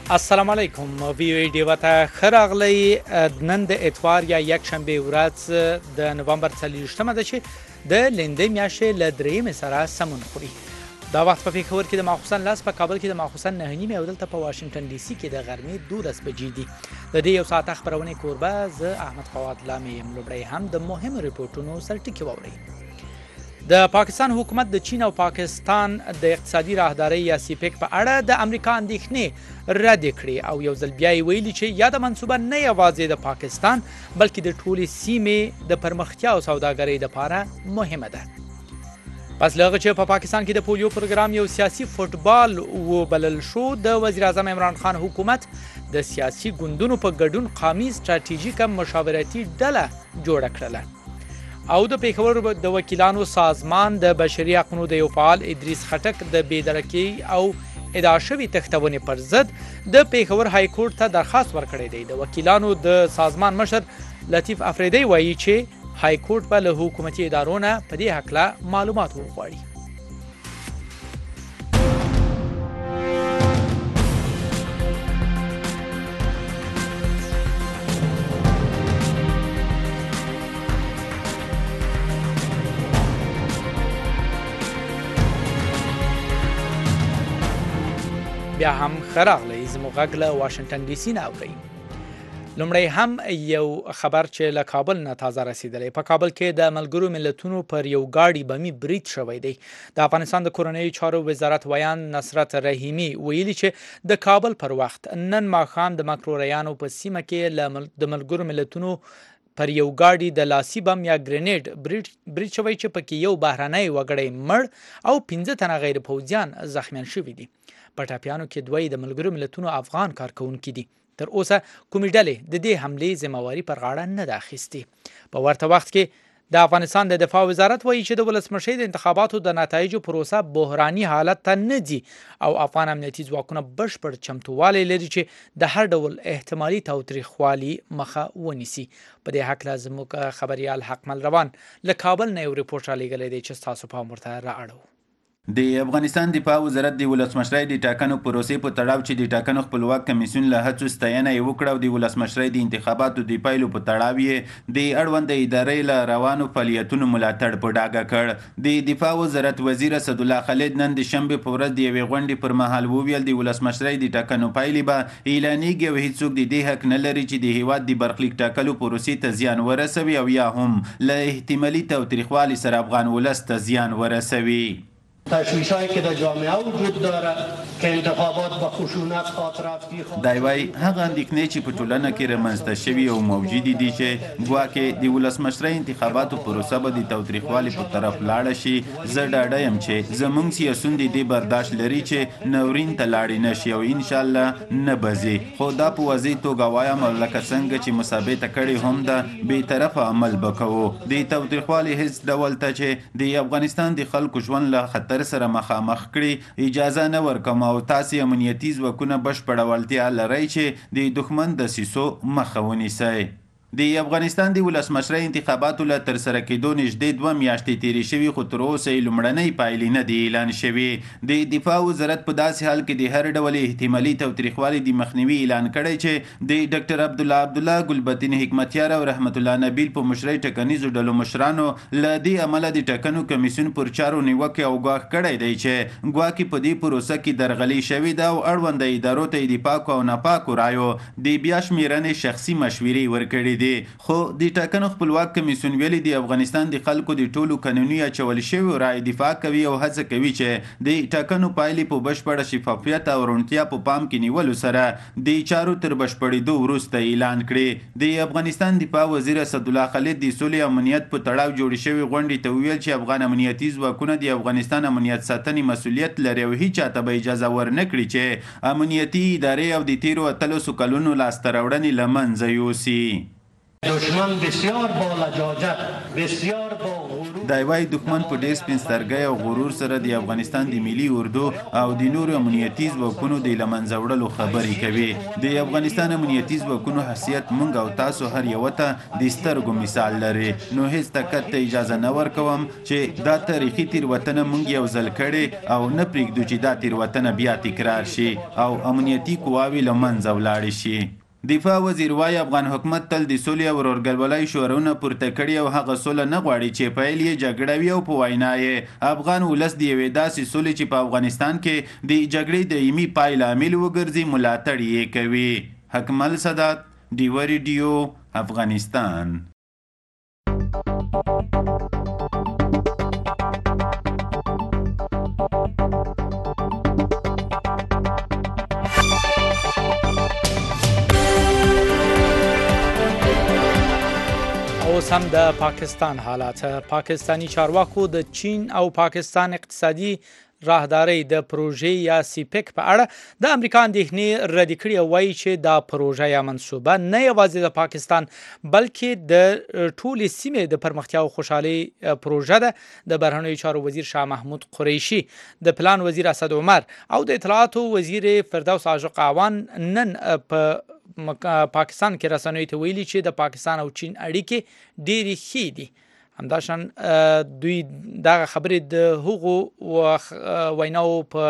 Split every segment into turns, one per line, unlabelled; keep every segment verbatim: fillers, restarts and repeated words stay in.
السلام علیکم وی وی ډیو ته خراغلی نن د اتوار یا یک شنبه ورځ د نوامبر څلوېښتمه ده چې د لندې میاشتې له درېیمې سره سمون خوري. دا وخت په پېښور کې د ماخوستن لاس په کابل کې د ماخوستن نهه نیمې او دلته په واشنګټن ډي سي کې د غرمې دولس بجې دي. د دې یو ساعت خبرونې کوربه زه احمد فواد لامې یم. لومړی هم د مهمو ریپورټونو سرټکي واورئ. د پاکستان حکومت د چین او پاکستان د اقتصادي راهدارۍ یا سیپیک په اړه د امریکا اندېښنې رد کړې او یو ځل بیا یې ویلي چې یاده منصوبه نه یوازې د پاکستان بلکې د ټولې سیمې د پرمختیا او سوداګرۍ لپاره مهمه ده. پس له هغه چې په پاکستان کې د پولیو پروګرام یو سیاسي فوټبال وبلل شو، د وزیر اعظم عمران خان حکومت د سیاسي ګوندونو په ګډون قومي ستراتیژیکه مشاورتي ډله جوړه کړله. او د پېښور د وکیلانو سازمان د بشري حقونو د یو فعال ادریس خټک د بېدرکۍ او ادعا شوې تښتونې پر ضد د پېښور های کورټ ته درخواست ورکړی دی. د وکیلانو د سازمان مشر لطیف افریدی وایي چې های کورټ به له حکومتي ادارو نه په دې هکله معلومات وغواړي. بیا هم خراغلی زموږ غږ له واشنګټن ډي سي نه اورئ. لومړی هم یو خبر چې له کابل نه تازه رسیدلی. په کابل کې د ملګرو ملتونو پر یو ګاډي بمي برید شوی دی. د افغانستان د کورنیو چارو وزارت ویان نصرت رحیمي ویلي چې د کابل پر وخت نن ماښام د مکروریانو په سیمه کې د ملګرو ملتونو پر یو ګاډي د لاسي بم یا ګرینیډ برید شوی چې پکې یو بهرنی وګړی مړ او پنځه تنه غیر پوځیان زخمیان شوي دي. په ټاپیانو کې دوی د ملګرو ملتونو افغان کارکونکي دي. تر اوسه کومې ډلې د دې حملې ذمہواري پر غاړه نه ده اخیستې. په ورته وخت کې د افغانستان د دفاع وزارت وایي چې د ولسمشۍ د انتخاباتو د نتایجو پروسه بحراني حالت ته نه ځي او افغان امنیتي ځواکونه بشپړ چمتووالی لري چې د هر ډول احتمالي تاوتریخوالي مخه ونیسي. په دې هکله زموږ خبریال حقمل روان له کابل نه یو ریپورټ رالیږلی دی چې ستاسو پام ورته رااړوو.
د افغانستان دفاع وزارت د ولسمشرۍ د ټاکنو پروسې په تړاو چې د ټاکنو خپلواک کمیسیون له هڅو ستاینه یې وکړه او د ولسمشرۍ د انتخاباتو د پایلو په تړاو یې د اړونده ادارې له روانو فعالیتونو ملاتړ په ډاګه کړ. د دفاع وزارت وزیر اسدالله خالد نن د شنبې په ورځ د یوې غونډې پر مهال وویل د ولسمشرۍ د ټاکنو پایلې به اعلانېږي او هیڅوک د دې حق نه لري چې د هیواد د برخلیک ټاکلو پروسې ته زیان ورسوي او یا هم له احتمالي تاوتریخوالي سره افغان ولس ته زیان ورسوي.
تشویش‌هایی که در جامعه وجود داره که انتخابات با خشونت خاطرافتی
دی وایي هغه اندېښنې چې په ټولنه کې رامنځته شوي او موجودې دي چې ګواکې د ولسمشرۍ انتخاباتو پروسه به د تاوتریخوالي په طرف لاړه شي. زه ډاډه یم چې زموږ سیاسون د دې برداشت لري چې ناورین ته لاړې نه شي او انشاءالله نه به ځي. خو دا په واضح توګه وایم لکه څنګه چې مثابته کړې هم ده بېطرفه عمل به کوو. د تاوتریخوالي هیڅ ډول ته چې د افغانستان د خلکو ژوند له خطر سره مخامخ کړي اجازه نه ورکوم او تاسې امنیتي ځواکونه بشپړه وړتیا لرئ چې د دښمن دسیسو مخه ونیسئ. د افغانستان د ولسمشرۍ انتخاباتو له ترسره کېدو نږدې دوه میاشتې تېرې شوي خو تر اوسه یې لومړنۍ پایلې نه دي اعلان شوي. د دفاع وزارت په داسې حال کې د هر ډول احتمالي تاوتریخوالي د مخنیوي اعلان کړی چې د ډاکټر عبدالله عبدالله ګلبدین حکمتیار او رحمت الله نبیل په مشرۍ ټاکنیزو ډلو مشرانو له دې امله د ټاکنو کمیسیون پر چارو نیوکې او ګواښ کړی دی چې ګواکې په دې پروسه کې درغلي شوې ده او اړونده ادارو ته یې د پاکو او ناپاکو رایو د بیا شمېرنې شخصي مشورې ورکړي دي. خو د ټاکنو خپلواک کمیسیون ویلي د افغانستان د خلکو د ټولو قانوني اچول شویو رایې دفاع کوي او هڅه کوي چې د ټاکنو پایلې په بشپړه شفافیت او روڼتیا په پام کې نیولو سره د چارو تر بشپړېدو وروسته اعلان کړي. د افغانستان دفاع وزیر اسدالله خالد د سولې او امنیت په تړاو جوړې شوې غونډې ته وویل چې افغان امنیتي ځواکونه د افغانستان امنیت ساتنې مسؤلیت لري او هیڅ چاته به اجازه ورنه کړي چې امنیتي ادارې او د تیرو اتلسو کلونو لاسته راوړنې له منځه یوسي.
دشمن بسیار با لجاجت بسیار با غرور
دا وایي دښمن په ډیر سپین سترګۍ او غرور سره د افغانستان د ملي اردو او د نورو امنیتي ځواکونو د له منځه وړلو خبرې کوي. د افغانستان امنیتي ځواکونو حیثیت موږ او تاسو هر یو ته د سترګو مثال لري، نو هیڅ تکت ته اجازه نه ورکوم چې دا تاریخي تیروتنه موږ یو ځل کړې او نه پرېږدو چې دا تیروتنه بیا تکرار شي او امنیتي قواوې له منځه ولاړې شي. دفاع وزیر وايي افغان حکومت تل د سولې او ورورګلوۍ شعارونه پورته کړي او هغه سوله نه غواړي چې پیل یې جګړه وي او په وینا یې افغان ولس د یوې داسې سولې چې په افغانستان کې د جګړې دایمي پای لامل وګرځي ملاتړ یې کوي. حکمل سادات، ډیوه ریډیو، افغانستان.
اوس هم د پاکستان حالات. پاکستانی چارواکو د چین او پاکستان اقتصادي راهداري د پروژې یا سیپک په اړه د امریکا اندېښنې ردې کړې او وایي چې دا پروژه یا منصوبه نه یوازې د پاکستان بلکې د ټولې سیمې د پرمختیا او خوشحالۍ پروژه ده. د بهرنیو چارو وزیر شاه محمود قریشي، د پلان وزیر اسد عمر او د اطلاعاتو وزیر فردوس عاشق اعوان نن په پاکستان کې رسنیو ته ویلي چې د پاکستان او چین اړیکې ډېرې ښې دي. همداشان دوی دغه خبرې د هغو ویناو په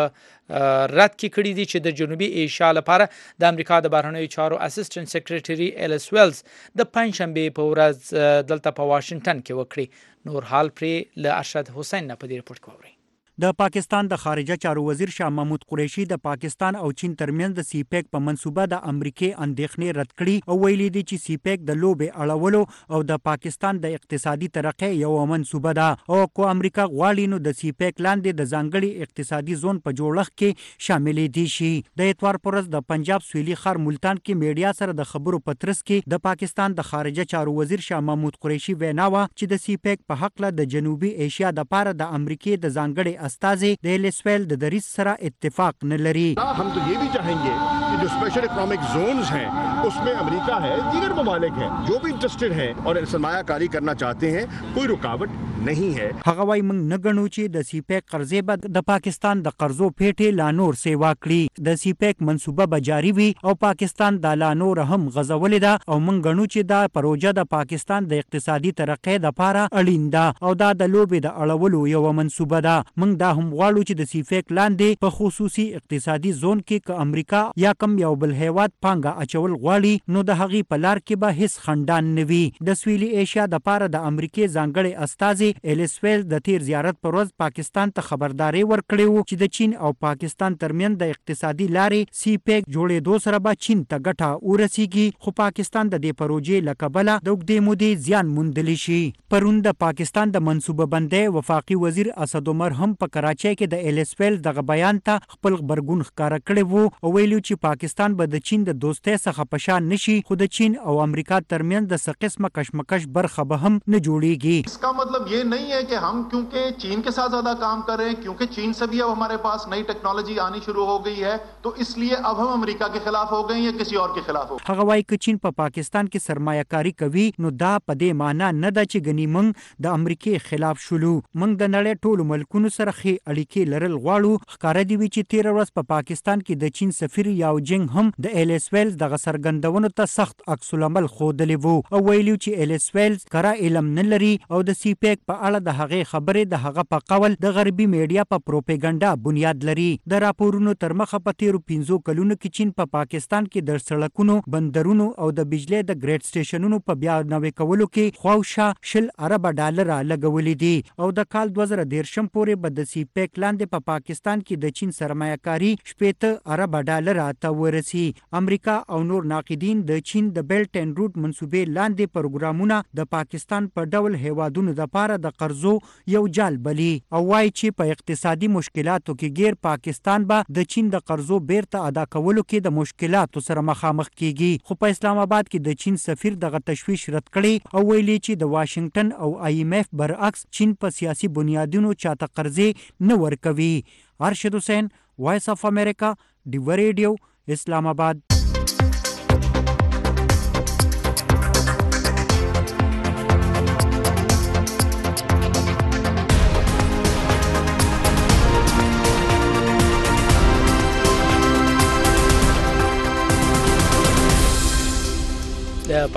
رد کې کړي دي چې د جنوبي ایشیا لپاره د امریکا د بهرنیو چارو اسسټنټ سیکریټري الیس ویلز د پنځشنبې په ورځ دلته په واشنگټن کې وکړي. نور حال پرې له ارشد حسین نه په دې رپورټ کې واورئ.
د پاکستان د خارجه چارو وزیر شاه محمود قریشي د پاکستان او چین ترمنځ د سیپیک په منصوبه د امریکای اندېښنې رد کړي او ویلي دي چې سیپیک د لوبې اړولو او د پاکستان د اقتصادي ترقۍ یو منصوبه ده او کو امریکا غواړي نو د سیپیک لاندې د ځانګړي اقتصادي زون په جوړښت کې شاملې دي شي. د اتوار پر ورځ د پنجاب سویلي ښار ملتان کې میډیا سره د خبرو په ترڅ کې د پاکستان د خارجه چارو وزیر شاه محمود قریشي وینا وه چې د سیپیک په حق له د جنوبي ایشیا د پاره د امریکای د ځانګړي استازي د ایلسویل د دریس سره اتفاق نه لري.
हम तो ये भी चाहेंगे कि जो स्पेशल इकोनॉमिक जोन्स हैं उसमें अमेरिका है, दीगर ममालिक हैं जो भी इंटरेस्टेड हैं और सरमायाकारी करना चाहते हैं, कोई रुकावट नहीं है.
هغه وايي موږ نه ګڼو چې د سیپیک قرضې به د پاکستان د قرضو پیټې لا نور سیوا کړي. د سیپیک منصوبه به جاري وي او پاکستان د لا نور هم غزولې ده او موږ ګڼو چې دا پروژه د پاکستان د اقتصادي ترقۍ لپاره اړین ده او دا د لوبې د اړولو یو منصوبه ده. موږ دا هم غواړو چې د سیپیک لاندې په خصوصي اقتصادي زون کې که امریکا یا کم یو بل هیواد پانګه اچول غواړي نو د هغې په لار کې به هیڅ خنډان نه وي. د سویلي ایشیا د پاره د امریکای ځانګړي استازي ایلسویل د تیر زیارت پر ورځ پاکستان ته خبرداري ورکړې وه چې د چین او پاکستان ترمنځ د اقتصادي لارې سی پیک جوړېدو سره به چین ته ګټه ورسیږي، خو پاکستان د دې پروژې له کبله د اوږدې مودې زیان موندلی شي. پرون د پاکستان د منصوبه بندۍ وفاقي وزیر اسد عمر هم په کراچۍ کې د ایلسویل دغه بیان ته خپل غبرګون ښکاره کړی وو او ویلي چې پاکستان به د چین د دوستۍ څخه په شا نشي، خو د چین او امریکا ترمنځ د څه قسمه کشمکش برخه به هم نه جوړیږي.
इसका मतलब ये नहीं है कि हम क्योंकि चीन के साथ ज्यादा काम कर रहे हैं, क्योंकि चीन से भी अब हमारे पास नई टेक्नोलॉजी आनी शुरू हो गई है तो इसलिए अब हम अमेरिका के खिलाफ हो गए या किसी और के खिलाफ हो.
هغه وايي چې چین په پا پاکستان کې سرمایه‌کاري کوي نو دا په دې معنی نه ده چې ګنې موږ د امریکای خلاف شولو. موږ د نړۍ ټولو ملکونو سره ښې اړیکې لرل غواړو. ښکاره دي وي چې تېره ورځ په پاکستان کې د چین سفیر یاو جنګ هم د ایلسویل دغه څرګندونو ته سخت عکس العمل ښودلی وو او ویلي چې ایلسویل کره علم نه لري او د سی پیک په اړه د هغې خبرې د هغه په قول د غربي میډیا په پروپاګاندا بنیاد لري. د راپورونو تر مخه په تیرو پنځو کلونو کې چین په پا پاکستان کې د سړکونو، بندرونو او د بجلی د ګریډ سټیشنونو په بیا نوې کولو کې خواوشا شل اربه ډالره لګولي دي او د کال دوه زره دېرشم پورې به د سی پیک لاندې په پا پاکستان کې د چین سرمایه‌کاري شپېته اربه ډالره ته ورسي. امریکا او نور ناقدین د چین د بیلټ اینډ روټ منصوبې لاندې پروګرامونه د پاکستان په ډول هیوادونو د پاره د قرضو یو جال بلی او وایي چې په اقتصادي مشکلاتو کې غیر پاکستان به د چین د قرضو بیرته ادا کولو کې د مشکلاتو سره مخامخ کیږي. خو په اسلام آباد کې د چین سفیر دغه تشویش رد کړي او ویلي چې د واشنگټن او آی ایم ایف برعکس چین په سیاسي بنیادونو چاته قرضې نه ورکوي. ارشد حسین، وایس اف امریکا، ډیوه ریډیو، اسلام آباد.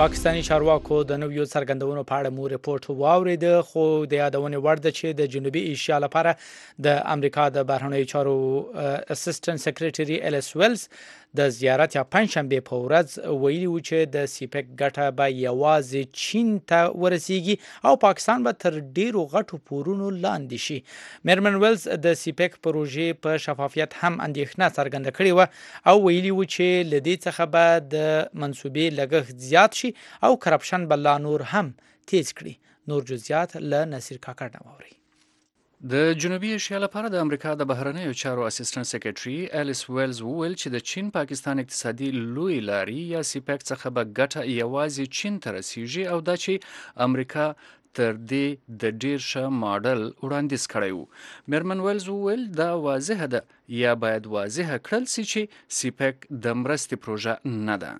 پاکستاني چارواکو د نویو څرګندونو په اړه مو ریپورت واورید، خو د یادونې وړ ده چې د جنوبي ایشیا لپاره د امریکا د بهرنیو چارو اسسټنټ سیکریټري الیس ویلز د زیارت یا پنځشنبه په ورځ ویلي و چې د سیپک ګټه به یوازې چین ته ورسیږي او پاکستان به تر ډیرو غټو پورونو لاندې شي. میرمن ویلز د سیپک پروژې په شفافیت هم اندېښنه څرګنده کړې و او ویلي و چې له دې څخه به د منصوبې لګښت زیات شي او کرپشن به لا نور هم تیز کړي. نور جزئیات له نصیر کاکړ نه واورئ.
د جنوبي ایشیا لپاره د امریکا د بهرنیو چارو اسسټنټ سیکریټري الیس ویلز وویل چې د چین پاکستان اقتصادي لوی لاري یا سیپک څخه به ګټه یوازې چین ته رسیږي او دا چې امریکا تر دې د ډیر ښه ماډل وړاندیز کړی و. میرمن ویلز وویل دا واضحه ده یا باید واضحه کړل سي چې سیپک د مرستې پروژه نه ده.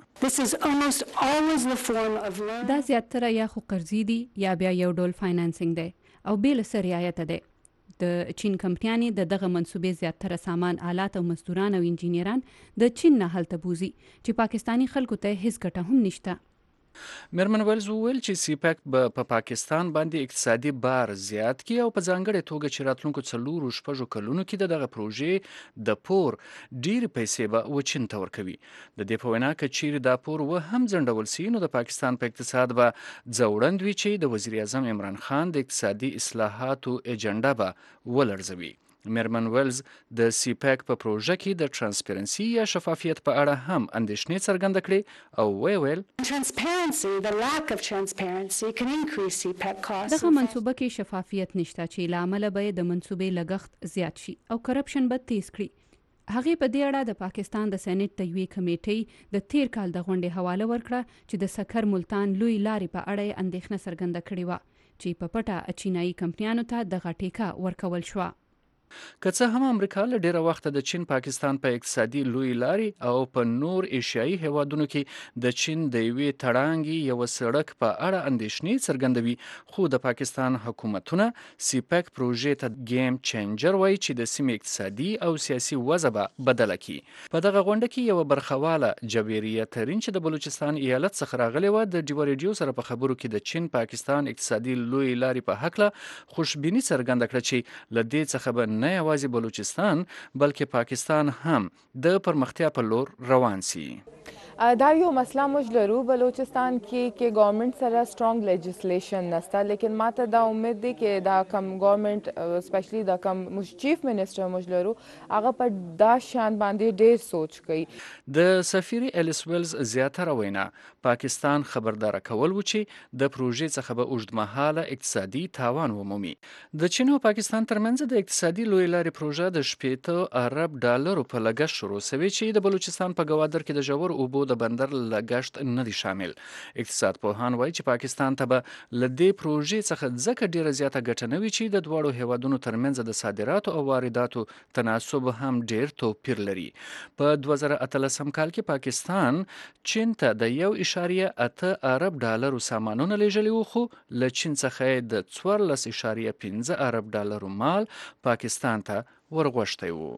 دا زیاتره یا خو قرضې دي یا بیا یو ډول فاینانسینګ دی او بې له څه رعایته دی. د چین کمپنیانې د دغه منصوبې زیاتره سامان، آلات او مزدوران او انجینیران د چین نه هلته بوزي چې پاکستانی خلکو ته هیڅ ګټه هم نشته.
میرمن ویلز وویل چې سیپک به په پاکستان باندې اقتصادي بار زیات کړي او په ځانګړې توګه چې راتلونکو څلورو شپږو کلونو کې د دغه پروژې د پور ډېرې پیسې به و چین ته ورکوي. د دې په وینا که چیرې دا پور و هم ځنډول سي نو د پاکستان په اقتصاد به ځوړند وي چې د وزیر اعظم عمران خان د اقتصادي اصلاحاتو ایجنډا به ولړزوي. میرمن ویلز د سیپک په پروژه کې د ترانسپیرنسي یا شفافیت په اړه هم اندېښنې څرګنده کړې او وی ویل
دغه منصوبه کې شفافیت نشته چې له امله به د منصوبې لګښت زیات شي او کرپشن به تیز کړي. هغې په دې اړه د پاکستان د سېنات د یوې کمیټې د تیر کال د غونډې حواله ورکړه چې د سکر ملتان لوی لارې په اړه اندېښنه څرګنده کړې وه چې په پټه چینایي کمپنیانو ته دغه ټیکه ورکول شوه.
که څه هم امریکا له ډیره وخته د چین پاکستان په اقتصادي لوی لارې او په نور ایشیایي هیوادونو کې د چین د یوې تړانګې یوه سړک په اړه اندېښنې څرګندوي، خو د پاکستان حکومتونه سیپک پروژې ته گیم چینجر وایي چې د سیمې اقتصادي او سیاسي وضع به بدله کړي. په دغه غونډه کې یوه برخواله جبیریه ترین چې د بلوچستان ایالت څخه راغلې وه د ډیوه ریډیو سره په خبرو کې د چین پاکستان اقتصادي لوی لارې په هکله خوشبیني څرګنده کړه چې له دې څخه به نه یوازې بلوچستان بلکې پاکستان هم د پرمختیا په لور روان سي.
دا یو مسله موږ لرو بلوچستان کې کې ګورنمنت سره سترونګ لیجسلیشن نشته، لیکن ماته دا امید دی چې دا کم ګورنمنت سپیشلی دا کم موږ چیف منسټر موږ لرو هغه په دا شان باندې ډېر سوچ کوي.
د سفیر الیس ویلز زیاتره وینا پاکستان خبردار کول و چې د پروژې څخه به اوږدمهاله اقتصادي تاوان ومومي. د چین او پاکستان ترمنځ د اقتصادي لوی لارې پروژه د شپېته ارب ډالرو په لګښت شروع شوې چې د بلوچستان په ګوادر کې د ژور اوبو د بندر لګښت نه دی شامل. اقتصاد پوهان وایي چې پاکستان ته به له دې پروژې څخه ځکه ډیره زیاته ګټه نه وي چې د دواړو هیوادونو ترمنځ د صادراتو او وارداتو تناسب هم ډیر توپیر لري. په دوه زره اتلسم کال کې پاکستان چین ته د یو اعشاریه اته ارب ډالرو سامانونه لیږلي وو، خو له چین څخه د څوارلس اعشاریه پنځه ارب ډالرو مال پاکستان ته ورغوښتی وو.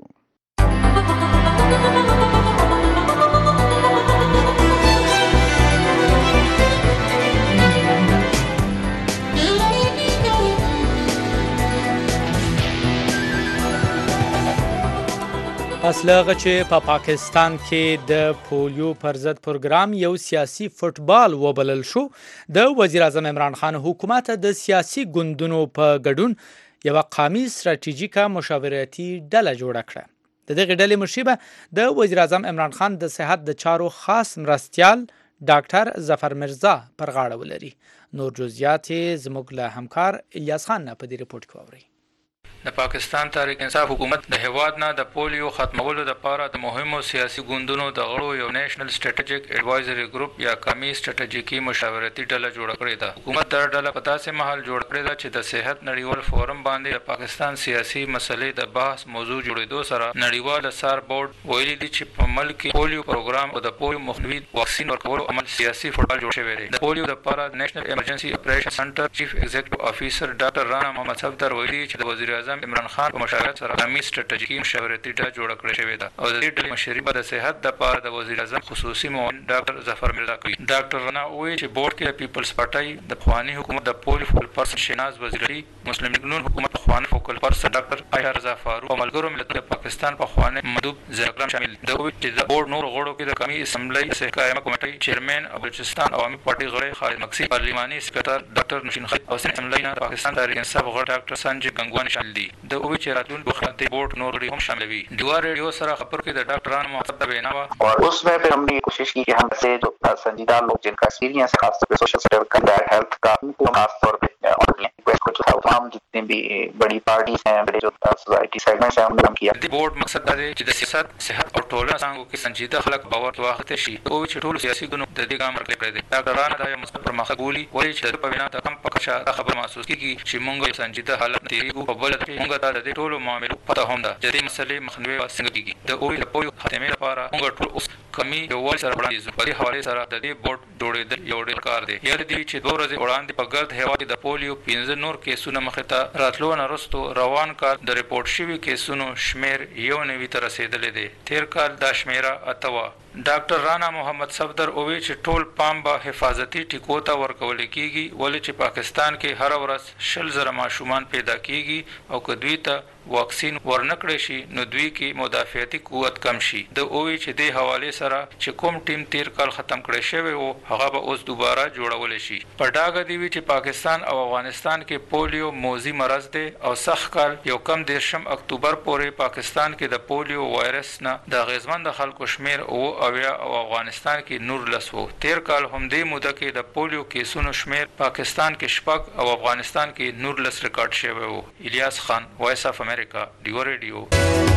اصل هغه چې په پاکستان کې د پولیو پر ضد پروګرام یو سیاسي فوټبال وبلل شو، د وزیر اعظم عمران خان حکومت د سیاسي ګوندونو په ګډون یوه قومي ستراتیژیکه مشاورتي ډله جوړه کړه. د دغې ډلې مشري به د وزیر اعظم عمران خان د صحت د چارو خاص مرستیال ډاکټر ظفر مرزا پر غاړه ولري. نور جزئیات زموږ له همکار الیاس خان نه په دې رپورټ کې واورئ.
د پاکستان تحریک انصاف حکومت د هیواد نه د پولیو ختمولو لپاره د مهمو سیاسي ګوندونو د غړو یو نیشنل سټریټیجیک ایڈوایزري ګروپ یا قومي سټریټیجیکي مشاورتي ډله جوړه کړې ده. حکومت دا ډله په داسې مهال جوړ کړې ده چې د صحت نړیوال فورم باندې د پاکستان سیاسي مسلې د بحث موضوع جوړېدو سره نړیوال سار بورډ ویلي دي چې په ملک کې پولیو پروګرام او د پولیو مخنیوي واکسین ورکولو عمل سیاسي فوټبال جوړ شوی دی. د پولیو لپاره نېشنل ایمرجنسي اپریشن سنټر چیف ایگزیکټیو افیسر ډاکټر رانا محمد صفدر ویلي چې د وزیر اعظم اعظم عمران خان په مشارکت سره قومي ستراتیژیکي مشاورتي ډله جوړه کړې شوې ده او د دې ډلې مشري به د صحت دپاره د وزیر اعظم خصوصي معاون ډاکټر ظفر مرزا کوي. ډاکټر رانا وایي چې بورډ کې د پیپلز پارټۍ د پخواني حکومت د پولیو فوکل پرسن شیناز وزیري، مسلم لیگ نون حکومت پخواني فوکل پرسن ډاکټر عایشه رضا فاروق او ملګرو ملتونو د پاکستان پخواني مندوب ضیاء شامل دي. دوی چې د بورډ نور غړو کې د قومي اسمبلی صحت قائمه کمیټې چیرمن او بلوچستان عوامي پارټي غړی خالد مکسی، پارلیماني سکرټر ډاکټر نشین خان او سن اسمبلی نه پاکستان تحریک انصاف غړی ډاکټر سنجي گنگوان شامل دي. د اووی چې راتلونکي وخت کې بورډ نور غړي هم شامل وي. دیوا ریډیو سره خبر کې د ډاکټرانو مقصد بیان وا
और उसमें फिर हमने कोशिश की कि हम से जो संजीदा लोग जिनका एक्सपीरियंस है खासतौर पे सोशल सेक्टर का हेल्थ का उनको खासतौर पे और रिक्वेस्ट को जो था तमाम जितने भी बड़ी पार्टीज हैं, बड़े जो सोसाइटी सेगमेंट्स हैं उन्होंने किया.
د بورډ مقصد دا دی چې د سیاست صحت او ټولنه څنګه کې سنجیده خلک باور واخته شي او چې ټول سیاسي ګوند د دې ګام ورکړي دي. ډاکټرانو دا یو مستقبل پرمختګ بولی وایي چې په وینا ته کم پکښه خبر محسوس کیږي چې مونږ سنجیده حالت تیریږو په بل ته مونږ ته د دې ټولو معاملو پته هم ده چې دې مسلې مخنیوي څنګه کیږي. د اووی د پولیو خاتمې لپاره مونږ ټول اوس کمی یو ول سره وړاندې په دې حواله سره د دې بورډ جوړېدل یو ډېر کار دی. یاد دی چې دوه ورځې وړاندې په ګرد هیواد د پولیو پنځه نور کیسونه مخې ته راتلو نه وروسته روان کال د ریپورت شوي کیسونو شمیر یو نوي ته رسېدلی دی. تیر کال دا شمیره اته وه. ډاکټر رانا محمد صفدر اووی چې ټول پام به حفاظتي ټیکو ته ورکول کیږي ولې چې پاکستان کې هر ورځ شل زره ماشومان پیدا کیږي او که دوی ته واکسین ورنکړی شي نو دوی کې مدافعتي قوت کم شي. د اووی چې دې حوالې سره چې کوم ټیم تیر کال ختم کړی شوی و هغه به اوس دوباره جوړولی شي. په ډاګه دی وي چې پاکستان او افغانستان کې پولیو موذي مرض دی او سخت کال یو کم دېرشم اکتوبر پورې پاکستان کې د پولیو وایرس نه د اغېزمن د خلکو شمیر او اویا او افغانستان کې نور لس وو. تیر کال هم دې موده کې د پولیو کیسونو شمیر پاکستان کې شپږ او افغانستان کې نور لس ریکارډ شوی وو. الیاس خان، وایس اف امریکا، دیو ریډیو.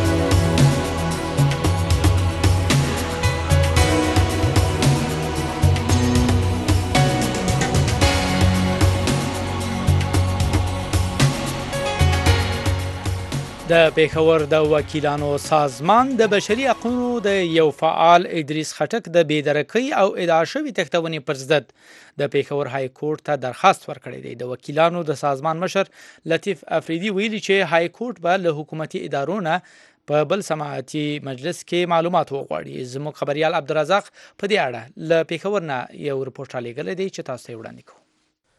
د پېښور د وکیلانو سازمان د بشري حقوقو د یو فعال ادریس خټک د بېدرکۍ او ادعا شوې تښتونې پر ضد د پېښور های کورټ ته درخواست ورکړی دی. د وکیلانو د سازمان مشر لطیف افریدي ویلي چې های کورټ به له حکومتي ادارو نه په بل سماعتي مجلس کې معلومات وغواړي. زموږ خبريال عبدالرزاق په دې اړه له پېښور نه یو رپورټ رالیږلی دی چې تاسو ته وړاندې کوو.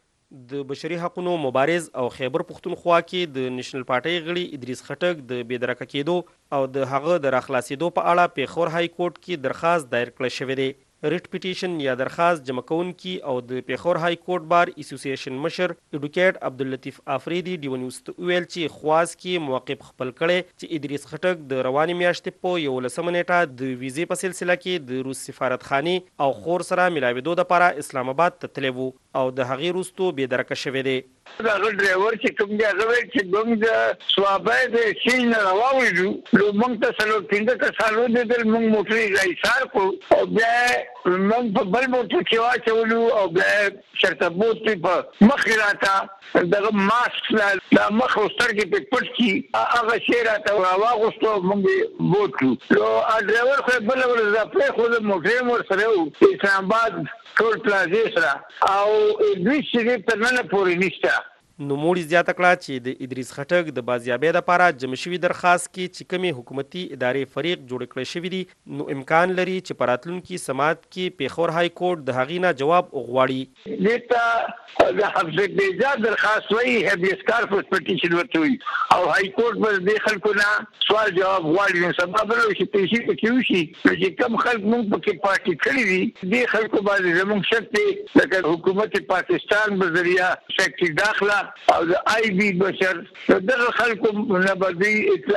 د بشري حقوقو مبارز او خیبر پښتونخوا کې د نېشنل پارټۍ غړي ادریس خټک د بېدرکه کېدو او د هغه د راخلاصېدو په اړه پېښور های کورټ کې درخواست دایر کړی شوی دی. ریټ پیټیشن یا درخواست جمع کوونکي او د پېښور های کورټ بار اسوسییشن مشر ایډوکیټ عبداللطیف افریدي ډیو نیوز ته وویل چې خواست کې موقف خپل کړی چې ادریس خټک د روانې میاشتې په یولسمه نیټه د ویزې په سلسله کې د روس سفارتخانې او خور سره ملاوېدو دپاره اسلام آباد ته تللی و او د هغې وروستو بېدرکه شوی دی.
هغه ډرایور چې کوم دی هغه وایي چې موږ د سوابۍ د سیند نه راواوړېدو نو موږ ته څلور پنځه کسان ودرېدل. موږ موټر یې راایسار کړو او بیا موږ په بل موټر کې واچولو او بیا چېرته بوت پې په مخ کې راته دغه ماسک دا مخ او سترګې پې پټ کړي هغه شی راته راواغوستو موږ یې بوت کړو. نو ډرایور خو یې بله ورځ را پرېښود موټر یې ور سره و اسلام آباد ټول پلازې سره او دوی چې تر ننه پورې نشته.
نوموړي زیاته کړه چې د ادریس خټک د بازیابۍ دپاره جمع شوي درخواست کې چې کومې حکومتي ادارې فریق جوړ کړی شوي دي نو امکان لري چې په راتلونکي سماعت کې پېښور های کورټ د هغې نه جواب وغواړي.
دې ته د حفظ البیجا درخواست وایي هیبیس کارپس پټیشن ورته وایي او های کورټ به دې خلکو نه سوال جواب غواړي. نو سبا به چې پیسې پکې وشي نو چې کوم خلک موږ پکې پارټي کړي دي دې خلکو باندې زموږ شک دی لکه حکومت پاکستان په ذریعه سیکټري داخله او د آی بي بشر دغه خلکو نه به دوی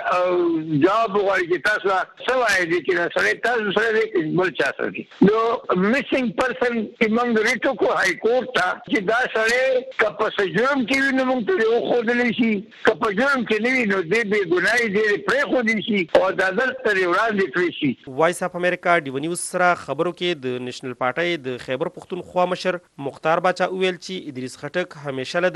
جواب وغواړي چې تاسو څه وایئ دي چې سړی تاسو سره دی بل چا سره دی. نو میسنګ پرسن چې موږ ریټو کو های کورټ ته چې دا سړی که په څه جرم کې وي نو موږ ته یې وښودلی شي که په جرم کې نه وي نو دی بې ګناه دی پرېښودی شي او عدالت ته یې وړاندې کړی شي.
وایس اف امریکا ډیو نیوز سره خبرو کې د نېشنل پارټۍ د خیبر پښتونخوا مشر مختار باچا وویل چې ادریس خټک همیشه له د بشري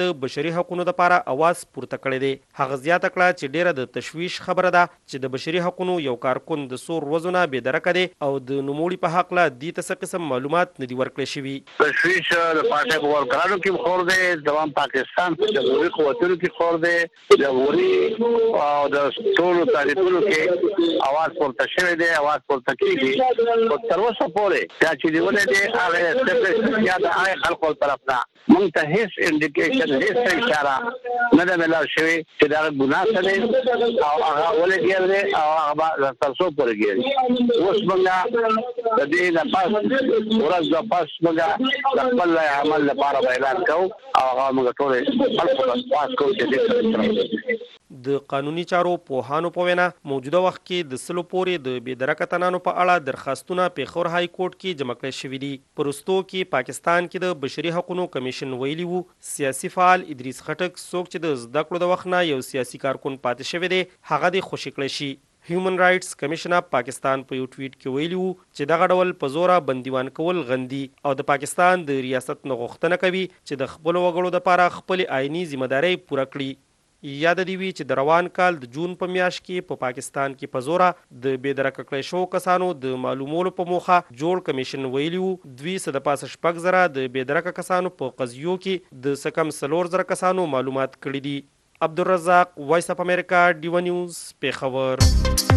بشري حقوقو لپاره اواز پورته کړی دی. هغه زیاته کړه چې ډیره د تشویش خبره ده چې د بشري حقوقو یو کارکون د څو ورځو نه بې درکه دی او د نوموړي په هکله دې ته څه قسم معلومات نه دي ورکړل شوي.
تشویش د پارټۍ په ورکرانو کې خور دی، دوام پاکستان په جمهوري قوتونو کې خور دی، جمهوري او د ټولو تاریخونو کې اواز پورته شوی دی، اواز پورته کېږي. خو تر اوسه پورې دا چې نیولې دی هغه سپېڅل یا د هغه خلکو طرف نه موږ ته هیڅ انډیکیشن هیڅ اشاره نه ده ملاو شوې چې دا ګناه څه دی او هغه ولې ګرځي او هغه تر څو پورې ګرځي. اوس موږ د دې نه پاس ورځ د پاس موږ د خپل عمل لپاره اعلان کوو او هغه موږ ټول خلکو ته پاس کوو چې دې
د قانوني چارو پوهانو په وینا موجوده وخت کې د سلو پورې د بې درکه تنانو په اړه درخواستونه پیښور های کورټ کې جمع کړل شوي دي. په وروستو کې پاکستان کې د بشري حقوقو کمیشن ویلي وو سیاسي فعال ادریس خټک څوک چې د زده کړو د وخت نه یو سیاسي کارکون پاتې شوی دی هغه دې خوشي کړی شي. هیومن رائټس کمیشن اف پاکستان په یو ټویټ کې ویلي وو چې دغه ډول په زوره بندیوان کول غندي او د پاکستان د ریاست نه غوښتنه کوي چې د خپل وګړو لپاره خپل آئینی ذمہداري پوره کړي. یاد دی وی چې د روان کال د جون په میاشت کې په پاکستان کې په زوره د بې درکه کړی شوو کسانو د معلومولو په موخه جوړ کمیشن ویلي وو دوی څه د پاسه شپږ زره د بې درکه کسانو په قضیو کې د څه کم څلور زره کسانو معلومات کړي دي. عبدالرزاق، وایس اف امریکا، ډیو نیوز، پیښور.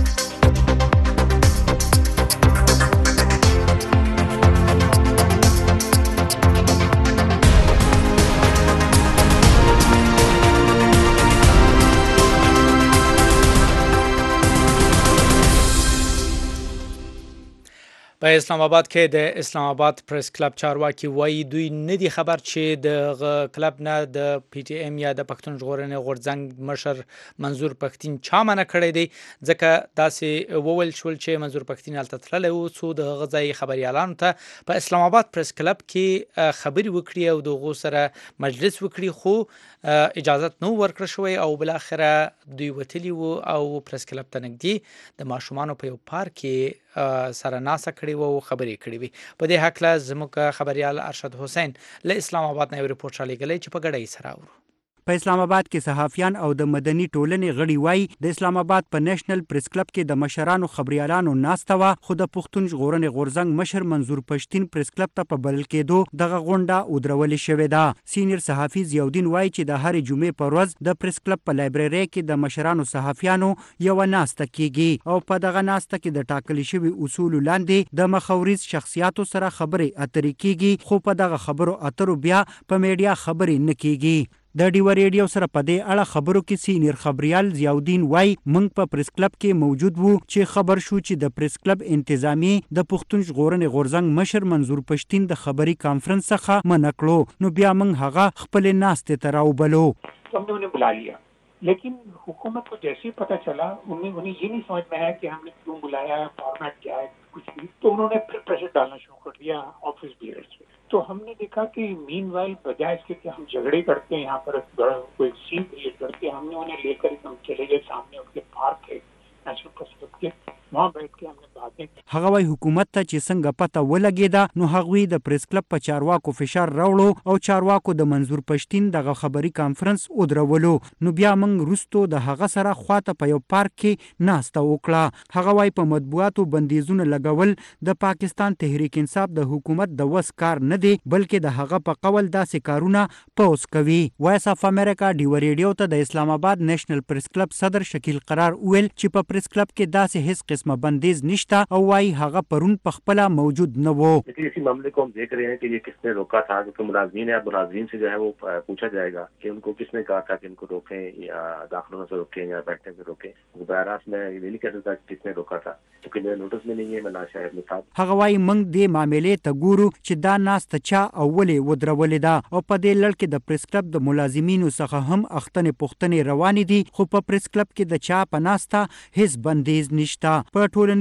په اسلام آباد کې د اسلام آباد پریس کلب چارواکي وایي دوی نه دي خبر چې د کلب نه د پی ټی ایم یا د پښتون ژغورنې غورځنګ مشر منظور پښتين چا منع کړی دی ځکه داسې وویل شول چې منظور پښتين هلته تللی و څو د غځای خبريالانو ته په اسلام آباد پریس کلب کې خبري وکړي او دغه سره مجلس وکړي خو اجازه نو ورکړ شوی او بل اخره دوی وتلی وو او پریس کلب ته نږدې د ماشومان په یو پارک کې سره ناسه کړی وو خبرې کړې وي. په دې حق له زموږ خبريال ارشد حسین له اسلام آباد نه ریپورت را لګلې چې په ګډه سره اورو.
په اسلام آباد کې صحافیان او د مدني ټولنې غړي وایي د اسلام آباد په نېشنل پریس کلب کې د مشرانو خبريالانو ناسته وه خو د پښتون ژغورنې غورځنګ مشر منظور پښتين پریس کلب ته په بلل کېدو دغه غونډه ودرولې شوې ده. سینیر صحافي ضیاءالدین وایي چې د هرې جمعې په ورځ د پریس کلب په لایبرري کې د مشرانو صحافیانو یوه ناسته کیږي او په دغه ناسته کې د ټاکلي شوي اصولو لاندې د مخاوريز شخصیاتو سره خبرې اترې کیږي خو په دغه خبرو اترو بیا په میډیا خبرې نه کیږي. د ډیو ریډیو سره په دې اړه خبرو کې سینیر خبريال ضیاءالدین وای موږ په پریس کلب کې موجود وو چې خبر شو چې د پریس کلب انتظامی د پښتون ژغورنې غورځنګ مشر منظور پښتين د خبري کانفرنس څخه منع کړو نو بیا موږ هغه خپل ناستې ته راوبلو.
हमने उन्हें बुला लिया लेकिन हुकूमत को जैसे ही पता चला उन्हें उन्हें ये नहीं समझ में आया कि हमने क्यों बुलाया, फॉर्मेट क्या है, कुछ भी. तो उन्होंने फिर प्रेशर डालना शुरू कर दिया ऑफिस बियर्स पे. तो हमने देखा कि मीनवाइल बजाय इसके कि हम झगड़े करते हैं यहाँ पर कोई सीन क्रिएट करके हमने उन्हें लेकर हम चले गए सामने उनके पार्क है नेशनल प्रेस क्लब के वहाँ बैठ के हमने बातें.
هغه وايي حکومت ته چې څنګه پته ولګېده نو هغوی د پریس کلب په چارواکو فشار راوړو او چارواکو د منظور پښتين دغه خبري کانفرنس ودرولو نو بیا موږ وروستو د هغه سره خواته په یو پارک کې ناسته وکړه. هغه وايي په مطبوعاتو بندیزونه لګول د پاکستان تحریک انصاف د حکومت د وس کار نه دی بلکې د هغه په قول داسې کارونه پوس کوي. وایس اف امریکا ډیو ریډیو ته د اسلام آباد نېشنل پریس کلب صدر شکیل قرار ویل چې په پریس کلب کې داسې هیڅ قسمه بندیز نشته او وايي هغه پرون په خپل موجود نه وو.
इसी मामले को हम देख रहे हैं कि ये किसने रोका था क्योंकि मुलाजमीन है मुलाजमीन से जो है वो पूछा जाएगा कि उनको किसने कहा था कि इनको रोकें या दाखिल होने से रोकें या बैठने से रोकें. बहरहाल मैं ये नहीं कह सकता किसने रोका था क्योंकि मेरे नोटिस में नहीं है. मैं नाशायद مثال
هغه وايي موږ دې معاملې ته ګورو چې دا ناسته چا اولې ودرولې ده او په دې لړ کې د پریس کلب د ملازمینو څخه هم اختنې پوښتنې روانې دي خو په پریس کلب کې د چا په ناسته هیڅ بندیز نشته. په ټولنیز رسنیو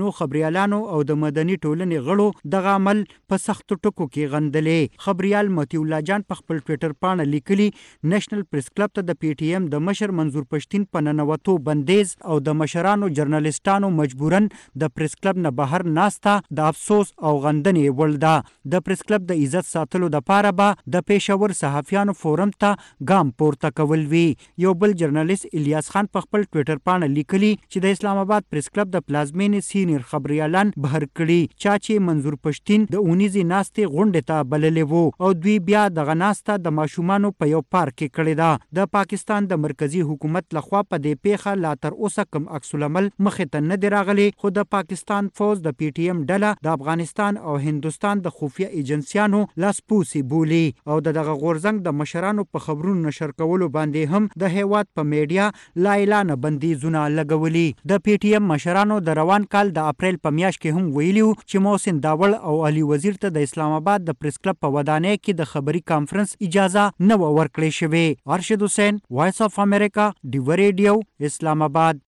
ځینو خبريالانو او د مدني ټولنې غړو دغه عمل په سختو ټکو کې غندلې. خبريال متي الله جان په خپل ټویټر پاڼه لیکلي نېشنل پریس کلب ته د پی ټی ایم د مشر منظور پښتين په ننوتو بندیز او د مشرانو جرنالستانو مجبورن د پریس کلب نه بهر ناستا د افسوس او غندنې وړ ده. د پریس کلب د عزت ساتلو د پاره به د پېښور صحافیانو فورم ته ګام پورته کول وی. یو بل جرنالست الیاس خان په خپل ټویټر پاڼه لیکلي چې د اسلام آباد پریس کلب د پلازمینې سینیر خبريالان بهر کړي چا چې منظور پښتين د اونیزي ناستې غونډې ته بللې وو او دوی بیا دغه ناسته د ماشومانو په یو پارک کې کړې ده. د پاکستان د مرکزی حکومت لخوا په دې پیښه لا تر اوسه کوم عکس العمل مخې ته نه دی راغلی، خو د پاکستان فوز د پی ټی ایم ډله د افغانستان او هندوستان د خفیه ایجنسیانو لاسپوسی بولی او د دغه غورځنګ د مشرانو په خبرونو نشر کولو باندې هم د هیواد په میډیا لا اعلان بندیزونه لګولي. د پی ټی ایم مشرانو د روان کال د اپریل په میاشت کې هم ویلیو چې محسن داول او علي وزیر ته د اسلام آباد د پریس کلب په ودانۍ کې د خبري کانفرنس اجازه نه ورکړې شوې. ارشد حسین، وایس اف امریکا، ډیو ریډیو، اسلام آباد.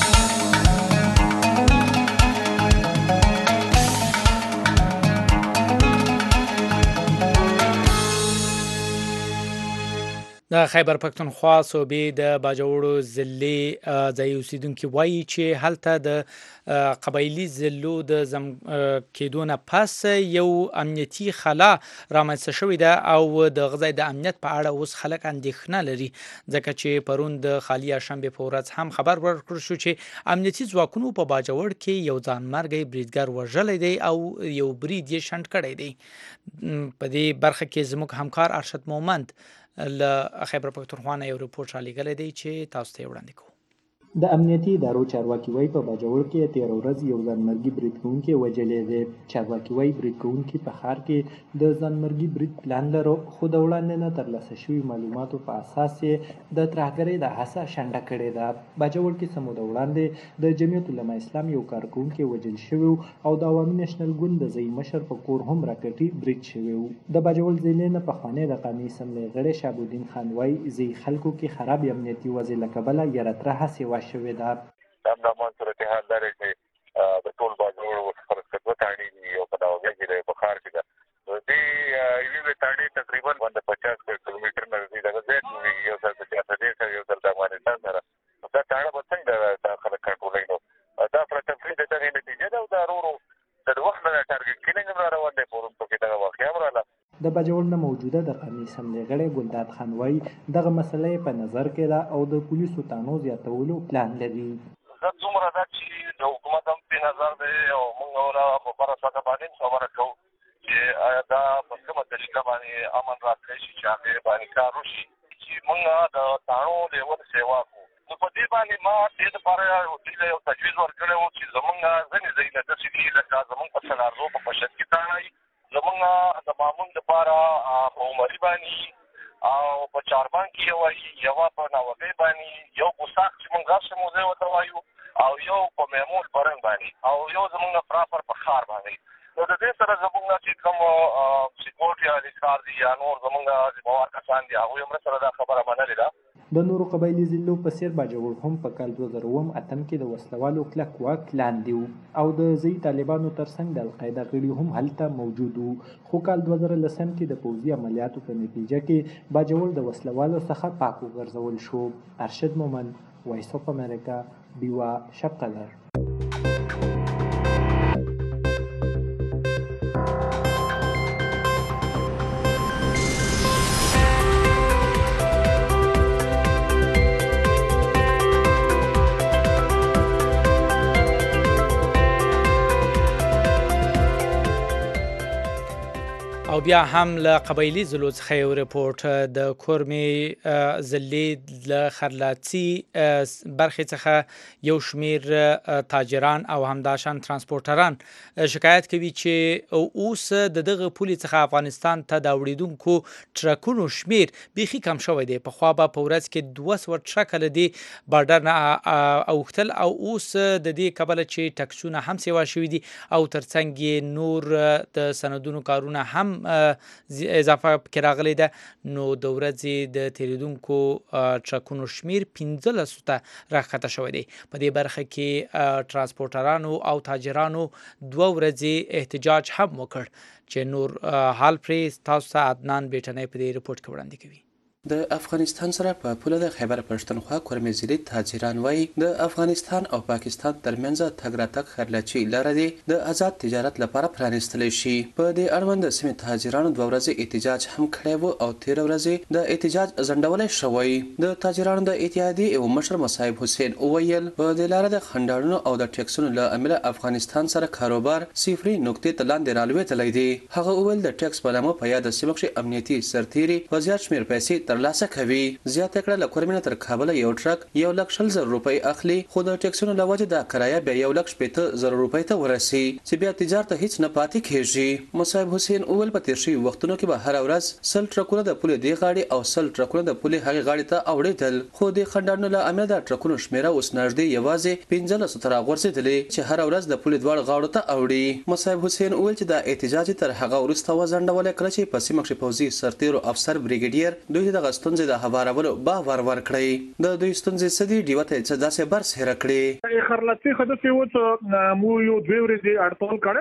د خیبر پښتونخوا صوبې د باجوړو ضلع ځایي اوسیدونکي وایي چې هلته د قبایلي ضلعو د زم کېدو نه پس یو امنیتي خلا رامنځته شوې ده او د غځای د امنیت په اړه اوس خلک اندېښنه لري، ځکه چې پرون د خالي شنبې په ورځ هم خبر ورکړل شو چې امنیتي ځواکونو په باجوړ کې یو ځانمرګی بریدګر وژلی دی او یو برید یې شنډ کړی دی. په دې برخه کې زموږ همکار ارشد مومند له خیبر پښتونخوا نه یو رپورټ را لېږلی دی چې تاسو ته یې وړاندې کوو.
د امنیتي ادارو چارواکي وایي په باجوړ کې تېره ورځ یو ځانمرګي برید کوونکی وژلی دی. چارواکي وایي برید کوونکي په ښار کې د ځانمرګي برید پلان لرو، خو د وړاندې نه ترلاسه شوي معلوماتو په اساس یې د ترهګرۍ د هڅه شنډه کړې ده. باجوړ کې څه موده وړاندې د جمعیت العلماء اسلام یو کارکوونکی وژل شوی او د عوامي نېشنل ګوند د ځایي مشر په کور هم راکټي برید شوی و. د باجوړ ضلع نه پخوانی د قومي اسمبلۍ غړی شهابالدین خان وایي ځایي خلکو کې خراب امنیتي وضع له کبله یره تره هسې شوې ده.
دا مان صورتحال دا دی چې د ټول باجوړ ورسره خدمت اړین دي او په دغه کې د بخار کې ده د یوې تاړې تقریبا باندې پچاس کیلومتر نږدې ده زه یو ځل د سیاست سره یو ځل د افغانستان سره دا تاړه به څنګه د خلک کنټرولوي نو دا پر تفصیل د دغه نتیجه ده او دا ورو د وخت نه ټارګټ کینګ را روان دی پورم په کې دغه واقعیا وراله.
د باجوړ نه موجوده د قومي اسمبلۍ غړی ګلداد خان وایي دغه مسله په نظر کې ده او د پولیسو تانو زیاتولو پلان لري.
زه څومره ده چې د حکومت هم په نظر دی او موږ اوره په بره سطح باندې خبره کوو چې آیا دا په کومه طریقه باندې امن راتلی شي چې هغې باندې کار وشي چې موږ د تاڼو لیول سیوا کړو. نو په دې باندې ما دې دپاره دوی له یو تجویز ورکړی و چې زموږ ځینې ځایونه داسې دي لکه زموږ په سنارزو په پشت کې تاڼی زموږ د مامون دپاره په عمري باندې او په چاربان کې یو وایي یوه په ناوګۍ باندې یو پوساک چې موږ غاښ موزې ورته وایو او یو په معمول برنګ باندې او یو زموږ پراپر په ښار باندې. نو د دې سره زموږ چې کوم سکیورټي یا لیکار دي یا نور زموږ ذمهوار کسان دي هغوی هم سره دا خبره منلې ده.
د نورو قبایلي ضلعو په څېر باجوړ هم په کال دوه زره اووه اتم کې د وسلوالو کلک واک لاندې و او د ځایي طالبانو ترڅنګ د القاعده غړي هم هلته موجود وو، خو کال دوه زره لسم کې د پوځي عملیاتو په نتیجه کې باجوړ د وسلوالو څخه پاک وګرځول شو. ارشد مومند، وایس اف امریکا، بیوا، شب قدر.
او بیا هم له قبایلي ضلعو څخه یو رپورټ د کورمې ضلع له خرلاڅي برخې څخه یو شمیر تاجران او همداشان ترانسپورټران شکایت کوي چې اوس د دغه پولې څخه افغانستان ته د وړېدونکو ټرکونو شمیر بیخي کم شوی دی. پخوا به په ورځ کې دوه سوه ټرکه له دې بارډر نه اوښتل او اوس د دې کبله چې ټکسونه هم سیوا شوي دي او ترڅنګ یې نور د سندونو کارونه هم اضافه پکې راغلی ده. نو د ورځې د تیریدونکو ټرکونو شمیر پنځلسو ته راښکته شوی دی. په دې برخه کې ترانسپورټرانو او تاجرانو دوه ورځې احتجاج هم وکړ چې نور حال پرې تاسو ته عدنان بیټنۍ په دې رپورټ کې وړاندې کوي.
د افغانستان سره په پوله د خیبر پښتونخوا کورمزلي تاجران وایي د افغانستان او پاکستان ترمنځ تګ راتګ خرلچي لاره دی د آزاد تجارت لپاره پرانیستلی شي. په دې اړوند د سیمې تاجرانو دوه ورځې احتجاج هم کړی و او تېره ورځې د احتجاج ځنډولی شوی. د تاجرانو د اتحادیې یو مشر مصعب حسین وویل په دې لاره د خنډاړونو او د ټیکسونو له امله افغانستان سره کاروبار صفري نقطې ته لاندې رالوېدلی دی. هغه وویل د ټیکس په نامه په یاده سیمه کښې امنیتي سرتیري په زیات شمېر پیسې ترلاسه کوي. زیاته کړه له کورمینه تر کابله یو ټرک یو لک شل زره روپۍ اخلي، خو د ټیکسونو له وجې دا کرایه بیا یو لک شپېته زره روپۍ ته ورسي چې بیا تجارت ته هیڅ نه پاتې کېږي. مصعب حسین وویل په تېر شوي وختونو کې به هره ورځ سل ټرکونه د پولې دې غاړې او سل ټرکونه د پولې هغې غاړې ته اوړېدل، خو د خنډانو له امله د ټرکونو شمېره اوس نږدې یوازې پنځلسو ته راغورځېدلې چې هره ورځ د پولې دواړو غاړو ته اوړي. مصعب حسین وویل چې دا احتجاج تر هغه وروسته وځنډولی کله چې په سیمه کښې پوځي سرتیرو افسر بریګیډیر دوی ته دغه ستونزې د هوارولو باور ورکړی. د دوی ستونزې څه دي ډیوه ته څه داسې برس هېره کړې.
خرلچي ښه داسې و چې مو یو دوې ورځې اړتول کړی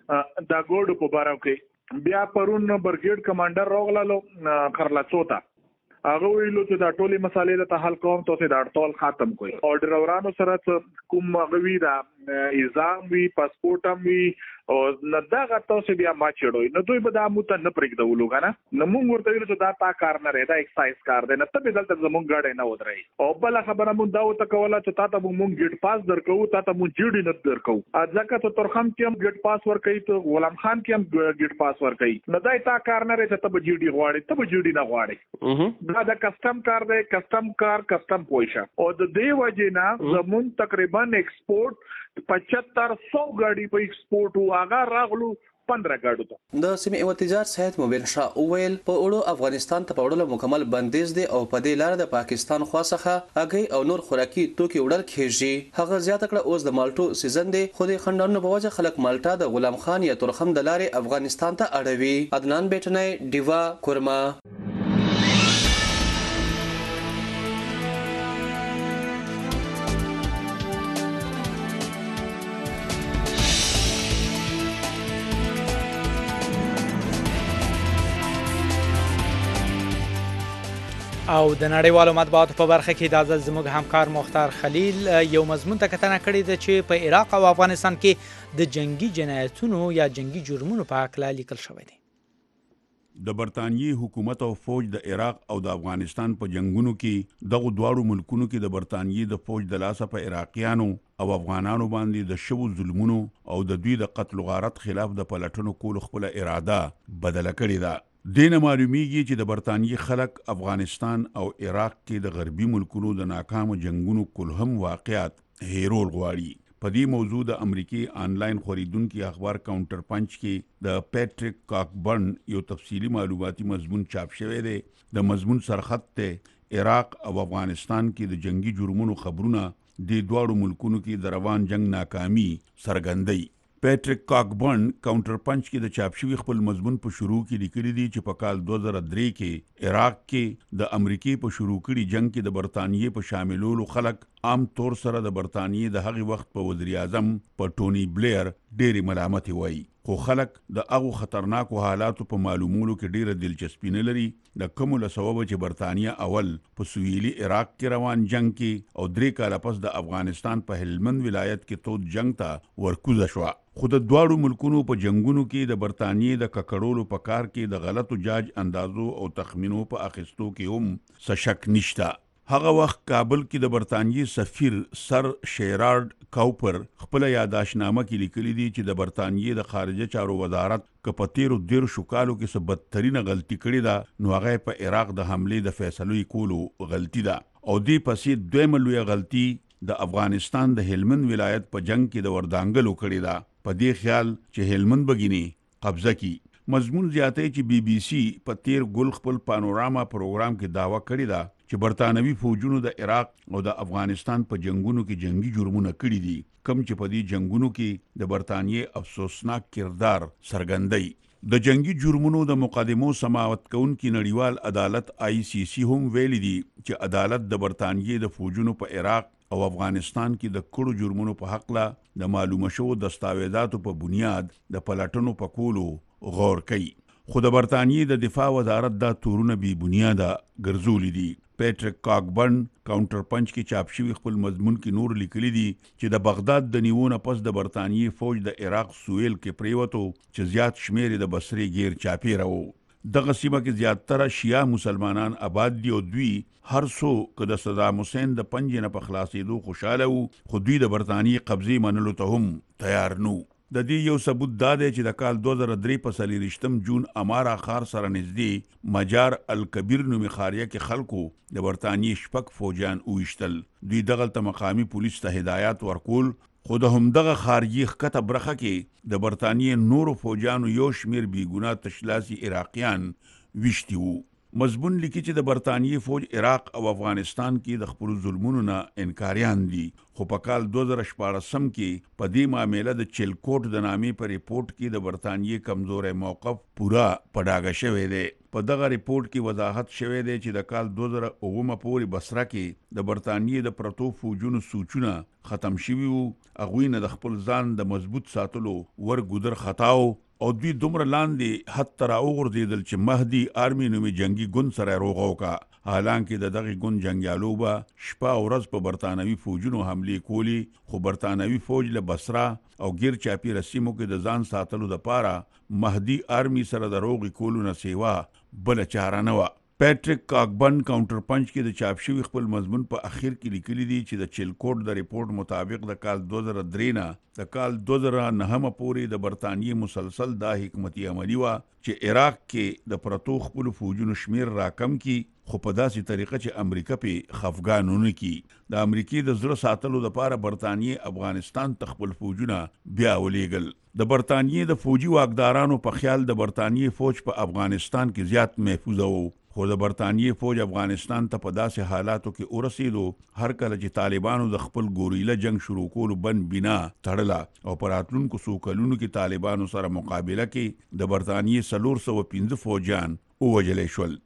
و دا ګوډو په باره کې. بیا پرون برګیډ کمانډر راغللو خرلچو ته، هغه ویلو چې دا ټولې مسالې درته حل کوم، تاسې د اړتول ختم کړئ. او ډریورانو سره کوم هغه وي دا ایزام وي پاسپورټ هم وي او نه دغه تاسو بیا ما چړوي نو دوی به دا مو ته نه پرېږدولو که نه. نو مونږ ورته ویلو چې دا تا کار نه دی، دا اکسایز کار دی، نه ته به دلته زمونږ ګاډی نه ودرئ. او بله خبره مونږ دا ورته کوله چې تا ته به مونږ ګیټ پاس درکوو، تا ته مونږ جیډي نه درکوو. ځکه چې تورخم کې هم ګیټ پاس ورکوي، ته غلام خان کې هم ګیټ پاس ورکوي. نو دا تا کار نه دی چې ته به جیډي غواړې، ته به جیډي نه غواړې. دا د کسټم کار دی، کسټم کار کسټم پویشه. او د دې وجې نه زمونږ تقریبا ایکسپورټ پچهتر سو ګاډي په ایکسپورټ و، هغه راغلو پندره ګاډو ته.
د سیمې ایوه تجار سید مبین شاه وویل په اوړو افغانستان ته په وړلو مکمل بندیز دی او په دې لاره د پاکستان خوا څخه هګۍ او نور خوراکي توکي وړل کېږي. هغه زیاته کړه اوس د مالټو سیزن دی، خو د خنډانونو په وجه خلک مالټا د غلام خان یا تورخم د لارې افغانستان ته اړوي. عدنان بیټنۍ، ډیوا، کورما.
او د نړیوالو مطبوعاتو په برخه کې دا ځل زموږ همکار مختار خلیل یو مضمون ته کتنه کړې ده چې په عراق او افغانستان کې د جنگي جنایتونو یا جنگي جرمونو په هکله لیکل شوی دی.
د برطانیې حکومت او فوج د عراق او د افغانستان په جنگونو کې دغه دواړو ملکونو کې د برطانیې د فوج د لاسه په عراقیانو او افغانانو باندې د شوو ظلمونو او د دوی د قتل و غارت خلاف د پلټنو کولو خپله اراده بدله کړې ده. دینه معلومیږي چې د برطانیې خلک افغانستان او عراق کې د غربي ملکونو د ناکامو جنگونو کلهم واقعات هیرول غواړي. په دې موضوع د امریکای آنلاین خوریدونکي اخبار کاونټر پنچ کې د پیټریک کاکبرن یو تفصیلی معلوماتي مضمون چاپ شوی دی. د مضمون سرخط ته عراق او افغانستان کې د جنگي جرمونو خبرونه د دواړو ملکونو کې د روان جنگ ناکامي څرګندوي. پیټریک کاکبرن کاونټر پنچ کې د چاپ شوي خپل مضمون په شروع کې لیکلي دي چې په کال دوه زره درې کې عراق کې د امریکای په شروع کړي جنگ کې د برطانیې په شاملولو خلک عام طور سره د برطانیې د هغې وخت په وزیر اعظم په ټونی بلیر ډېرې ملامتې وایي، خو خلک د هغو خطرناکو حالاتو په معلومولو کې ډېره دلچسپي نه لري. د کومو له سببه چې برطانیه اول په سویلي عراق کې روان جنگ کې او درې کاله پس د افغانستان په هلمند ولایت کې تود جنگ ته ورکوزه شوه. خو د دواړو ملکونو په جنگونو کې د برطانیې د ککړولو په کار کې د غلطو جاج اندازو او تخمینو په اخیستو کې هم څه شک نشته. هغه وخت کابل کې د برطانیې سفیر سر شیرارد کوپر خپل یاداشتنامه کې لیکلي دي چې د برطانیې د خارجه چارو وزارت که په تیرو دیرشو کالو کې څه بدترینه غلطي کړې ده نو هغه په عراق د حملې د فیصلې کولو غلطي ده. او دې پسې دویمه لویه غلطي د افغانستان د هلمند ولایت په جنگ کې د وردانګلو کړې ده، په دې خیال چې هلمند بګینی قبضه کی. مضمون زیاته چې بی بی سی په تیر ګل خپل پانوراما پروګرام کې داوا کړې ده چې برطانوي فوجونو د عراق او د افغانستان په جنگونو کې جنگي جرمونه کړي دي، کم چې په دې جنگونو کې د برطانیې افسوسناک کردار څرګندوي. د جنگي جرمونو د مقدمو سماوت کوونکي نړیوال عدالت آی سی سی هم ویلي دي چې عدالت د برطانیې د فوجونو په عراق او افغانستان کې د کړو جرمونو په حق لا د معلومه شوو دستاویزاتو په بنیاد د پلټنو په کولو غور کوي. خو د برطانیې د دفاع وزارت دا تورونه بی بنیاده ګرځولي دي. پیټریک کاکبرن کاونټر پنچ کې چاپ شوی خپل مضمون کې نور لیکلي دي چې د بغداد د نیوونه پس د برطانیې فوج د عراق سویل کې پریوتو چې زیات شمیر د بصري غیر چاپیره وو. دغه سیمه کې زیاتره شیعه مسلمانان آباد دي او دوی هر څو که د صدام حسین د پنجې نه په خلاصېدو خوشاله وو خو دوی د برطانیې قبضې منلو ته هم تیار نو. د دې یو ثبوت دا دی چې د کال دوه زره درې په څلېرویشتم جون امارا ښار سره نږدې مجار الکبیر نومي ښاریه کې خلکو د برطانیې شپږ فوجیان وویشتل. دوی دغلته مقامي پولیس ته هدایات ورکول خو د همدغه خارجي ښکته برخه کې د برطانیې نورو فوجیانو یو شمیر بیګناه تشلاسي عراقیان ویشتي وو. مضمون لیکي چې د برطانیې فوج عراق او افغانستان کې د خپلو ظلمونو نه انکاریان دي خو په کال دوه زره شپاړسم کې په دې معامله د چلکوټ د نامې په ریپورت کې د برطانیې کمزوری موقف پوره په ډاګه شوی دی. په دغه ریپورت کې وضاحت شوی دی چې د کال دوه زره اوومه پورې بصره کې د برطانیې د پرتو فوجونو سوچونه ختم شوي وو. هغوی نه د خپل ځان د مضبوط ساتلو ورګودر خطاو او دوی دومره لاندې حد ته راوغورځېدل چې مهدي آرمي نومي جنگي ګوند سره روغه وکړه. حالانکه د دغه ګوند جنګیالو به شپه او ورځ په برطانوي فوجونو حملې کولی خو برطانوي فوج له بصره او غیر چاپیره سیمو کې د ځان ساتلو دپاره مهدي آرمي سره د روغې کولو نه سیوا بله چاره نه وه. پیټریک کاکبرن کاونټر پنچ کې د چاپ شوي خپل مضمون په اخر کې لیکلي دي چې د چلکوټ د ریپورت مطابق د کال دوه زره درې نه د کال دوه زره نهمه پورې د برطانیې مسلسل دا حکمتي عملي وه چې عراق کې د پرتو خپلو فوجونو شمیر راکم کی خو په داسې طریقه چې امریکا پې خفګان ونه کړي. د امریکې د زړه ساتلو دپاره برطانیې افغانستان ته خپل فوجونه بیا ولیږل. د برطانیې د فوجي واکدارانو په خیال د برطانیې فوج په افغانستان کې زیات محفوظه وو خو د برطانیې فوج افغانستان ته په داسې حالاتو کې ورسېدو هر کله چې طالبانو د خپل ګوریله جنگ شروع کولو بند بنا تړله او په راتلونکو څو کلونو کې طالبانو سره مقابله کې د برطانیې څلور سوه پنځه فوجیان ووژلی شول.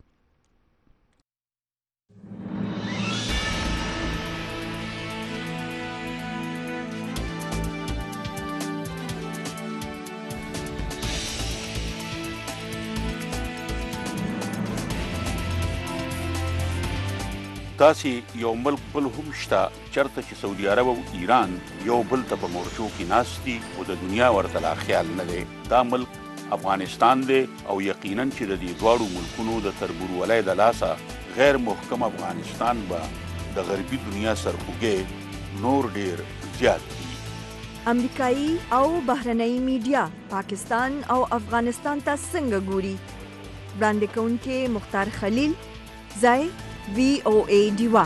داسې یو ملک بل هم شته چرته چې سعودي عرب او ایران یو بل ته په مورچو کې ناست دي او د دنیا ورته لا خیال نه دی. دا ملک افغانستان دی او یقینا چې د دې دواړو ملکونو د تربورولۍ د لاسه غیر محکم افغانستان به د غربي دنیا سرخوږی نور ډیر زیات دي.
امریکایي او بهرنۍ میډیا پاکستان او افغانستان ته څنګه ګوري؟ وړاندې کوونکې مختار خلیل، ځای وی او ای ډیوا.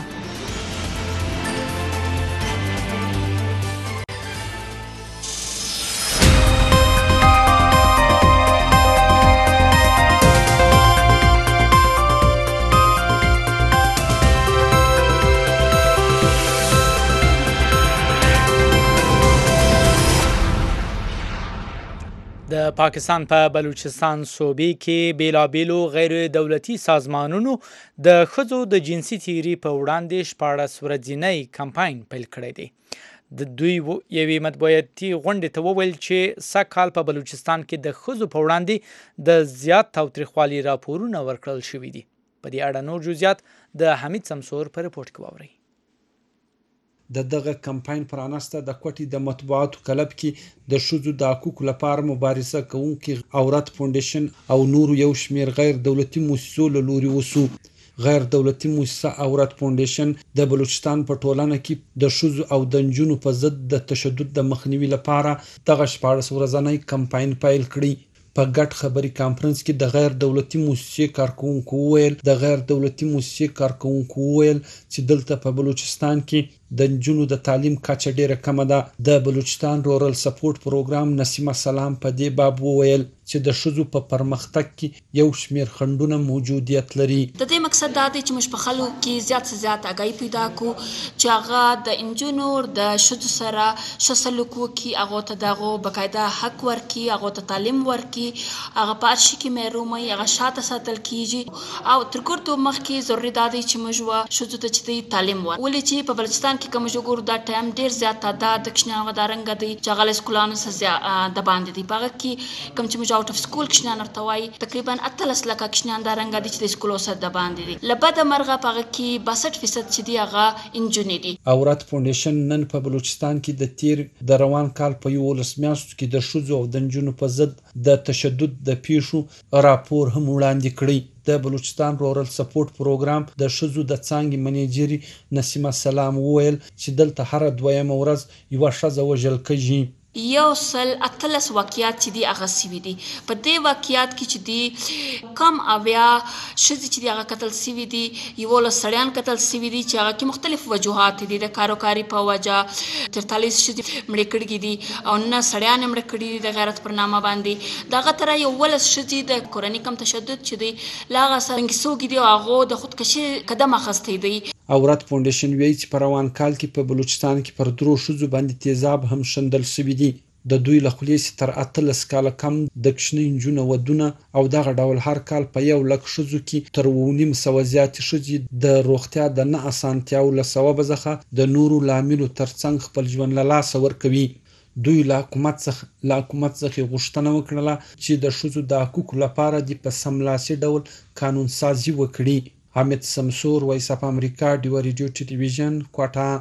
د پاکستان په بلوچستان صوبې کې بیلابیلو غیر دولتي سازمانونو د ښځو د جنسي تیري په وړاندې شپاړس ورځنی کمپاین پیل کړی دی. د دوی یوې مطبوعاتي غونډې ته وویل چې سږ کال په بلوچستان کې د ښځو په وړاندې د زیات تاوتریخوالي راپورونه ورکړل شوي دي. په دې اړه نور جزئیات د حمید سمسور په رپورټ کې واورئ.
د دغه کمپاین پرانسته د کوټې د مطبوعاتو کلب کې د ښځو د حقوقو لپاره مبارزه کوونکي عورت فاونډیشن او نورو یو شمیر غیر دولتي مؤسسو له لوري وسو. غیر دولتي مؤسسه عورت فاونډیشن د بلوچستان په ټولنه کې د ښځو او د نجونو په ضد د تشدد د مخنیوي لپاره دغه شپاړس ورځنی کمپاین پیل کړی. په ګډ خبري کانفرنس کې د غیر دولتي مؤسسې کارکونکو وویل د غیر دولتي مؤسسې کارکونکو وویل چې دلته په بلوچستان کې د نجونو د تعلیم کچه ډیره کمه ده. د بلوچستان رورل سپورټ پروګرام نسیمه سلام په دې باب وویل چې د ښځو په پرمختګ کې یو شمیر خنډونه موجودیت لري.
د دې مقصد دا دی چې موږ په خلکو کې زیات څه زیات آګاهي پیدا کړو چې هغه د انجونو د ښځو سره ښه سلوک وکړي، هغو ته د هغو باقاعده حق ورکړي، هغو ته تعلیم ورکړي، هغه په هر شي کې محروم وي، هغه شاته ساتل کیږي. او تر ګردو مخکې ضروري دا دی چې موږ ښځو ته چې دی تعلیم ورکړو. ولې چې په بلوچستان کې که موږ وګورو دا ټایم ډېر زیات تعداد د کوچنیانو هغه دا رنګه دی چې هغه له سکولانو څخه د باندې دی. په هغه کې کوم چې موږ آوټ اف سکول کوچنیان ورته وایي تقریبا اتلس لکه کوچنیان دا رنګه دي چې د سکولو سره د باندې دي. له بده مرغه په هغه کې باسټ فیصد چې دي هغه انجونې دي.
عورت فاونډیشن نن په بلوچستان کې د تیر د روان کال په یولس میاشتو کې د ښځو او د نجونو په ضد د تشدد د پیښو راپور هم وړاندې کړی. د بلوچستان رورل سپورټ پروګرام د ښځو د څانګې منیجري نسیمه سلام وویل چې دلته هره دویمه ورځ یوه ښځه وژل کېږي.
یو سل اتلس واقعیات چې دي هغه سوي دي. په دې واقعیات کې چې دي کم اویا ښځې چې دي هغه قتل سوي دي، یولس سړیان قتل سوي دي چې هغه کې مختلف وجوهات دي. د کاروکاري په وجه ترتالیس ښځې مړې کړي دي او نه سړیان یې مړه کړي دي د غیرت پر نامه باندې. د هغه تره یولس ښځې د کورني کم تشدد چې دی له هغه سره انګیسوګي دي او هغو د خودکشي قدم اخیستی دی.
عورت فاونډیشن وایي چې په روان کال کې په بلوچستان کې پر درو ښځو باندې تیزاب هم شندل شوي دي. د دوی له خولې تر اتلس کاله کم د کوچنۍ نجونو ودونه او دغه ډول هر کال په یو لک ښځو کې تر اوه نیم سوه زیاتې ښځې د روغتیا د نه اسانتیاو له سببه څخه د نورو لاملو ترڅنګ خپل ژوند له لاسه ورکوي. دوی له حکومت څخه له حکومت څخه غوښتنه وکړله چې د ښځو د حقوقو لپاره د په سملاسي ډول قانون سازي وکړي. حامد سمسور، وایس اف امریکا، ډیوه ریډیو ټلویزیون، کوټه.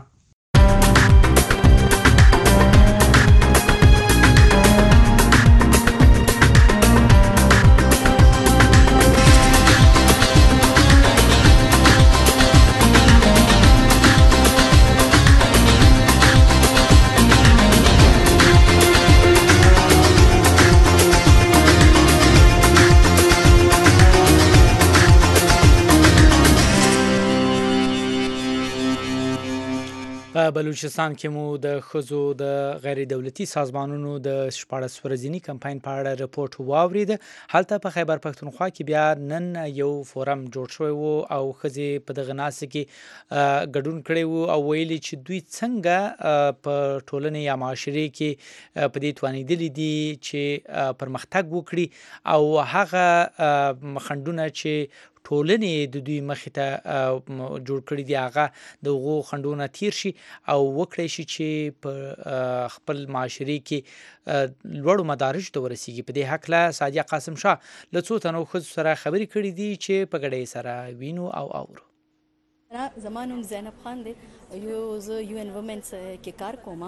په بلوچستان کې مو د ښځو د غیر دولتي سازمانونو د شپاړس ورځني کمپاین په اړه رپورټ واورید. هلته په خیبر پښتونخوا کې بیا نن یو فورم جوړ شوی وو او ښځې په دغه ناسته کې ګډون کړی وو او ویلي چې دوی څنګه په ټولنې یا معاشرې کې په دې توانېدلي دي چې پرمختګ وکړي او هغه خنډونه چې ټولنې د دوی مخې ته جوړ کړي دي هغه د هغو خنډونه تیر شي او وکړی شي چې په خپل معاشرې کې لوړو مدارجو ته ورسیږي. په دې هکله سادیه قاسم شاه له څو تنو ښځو سره خبرې کړي دي چې په ګډۍ سره وینو او اورو.
زما نوم زینب خان دی، یو زه یو ان وومنز کې کار کوم.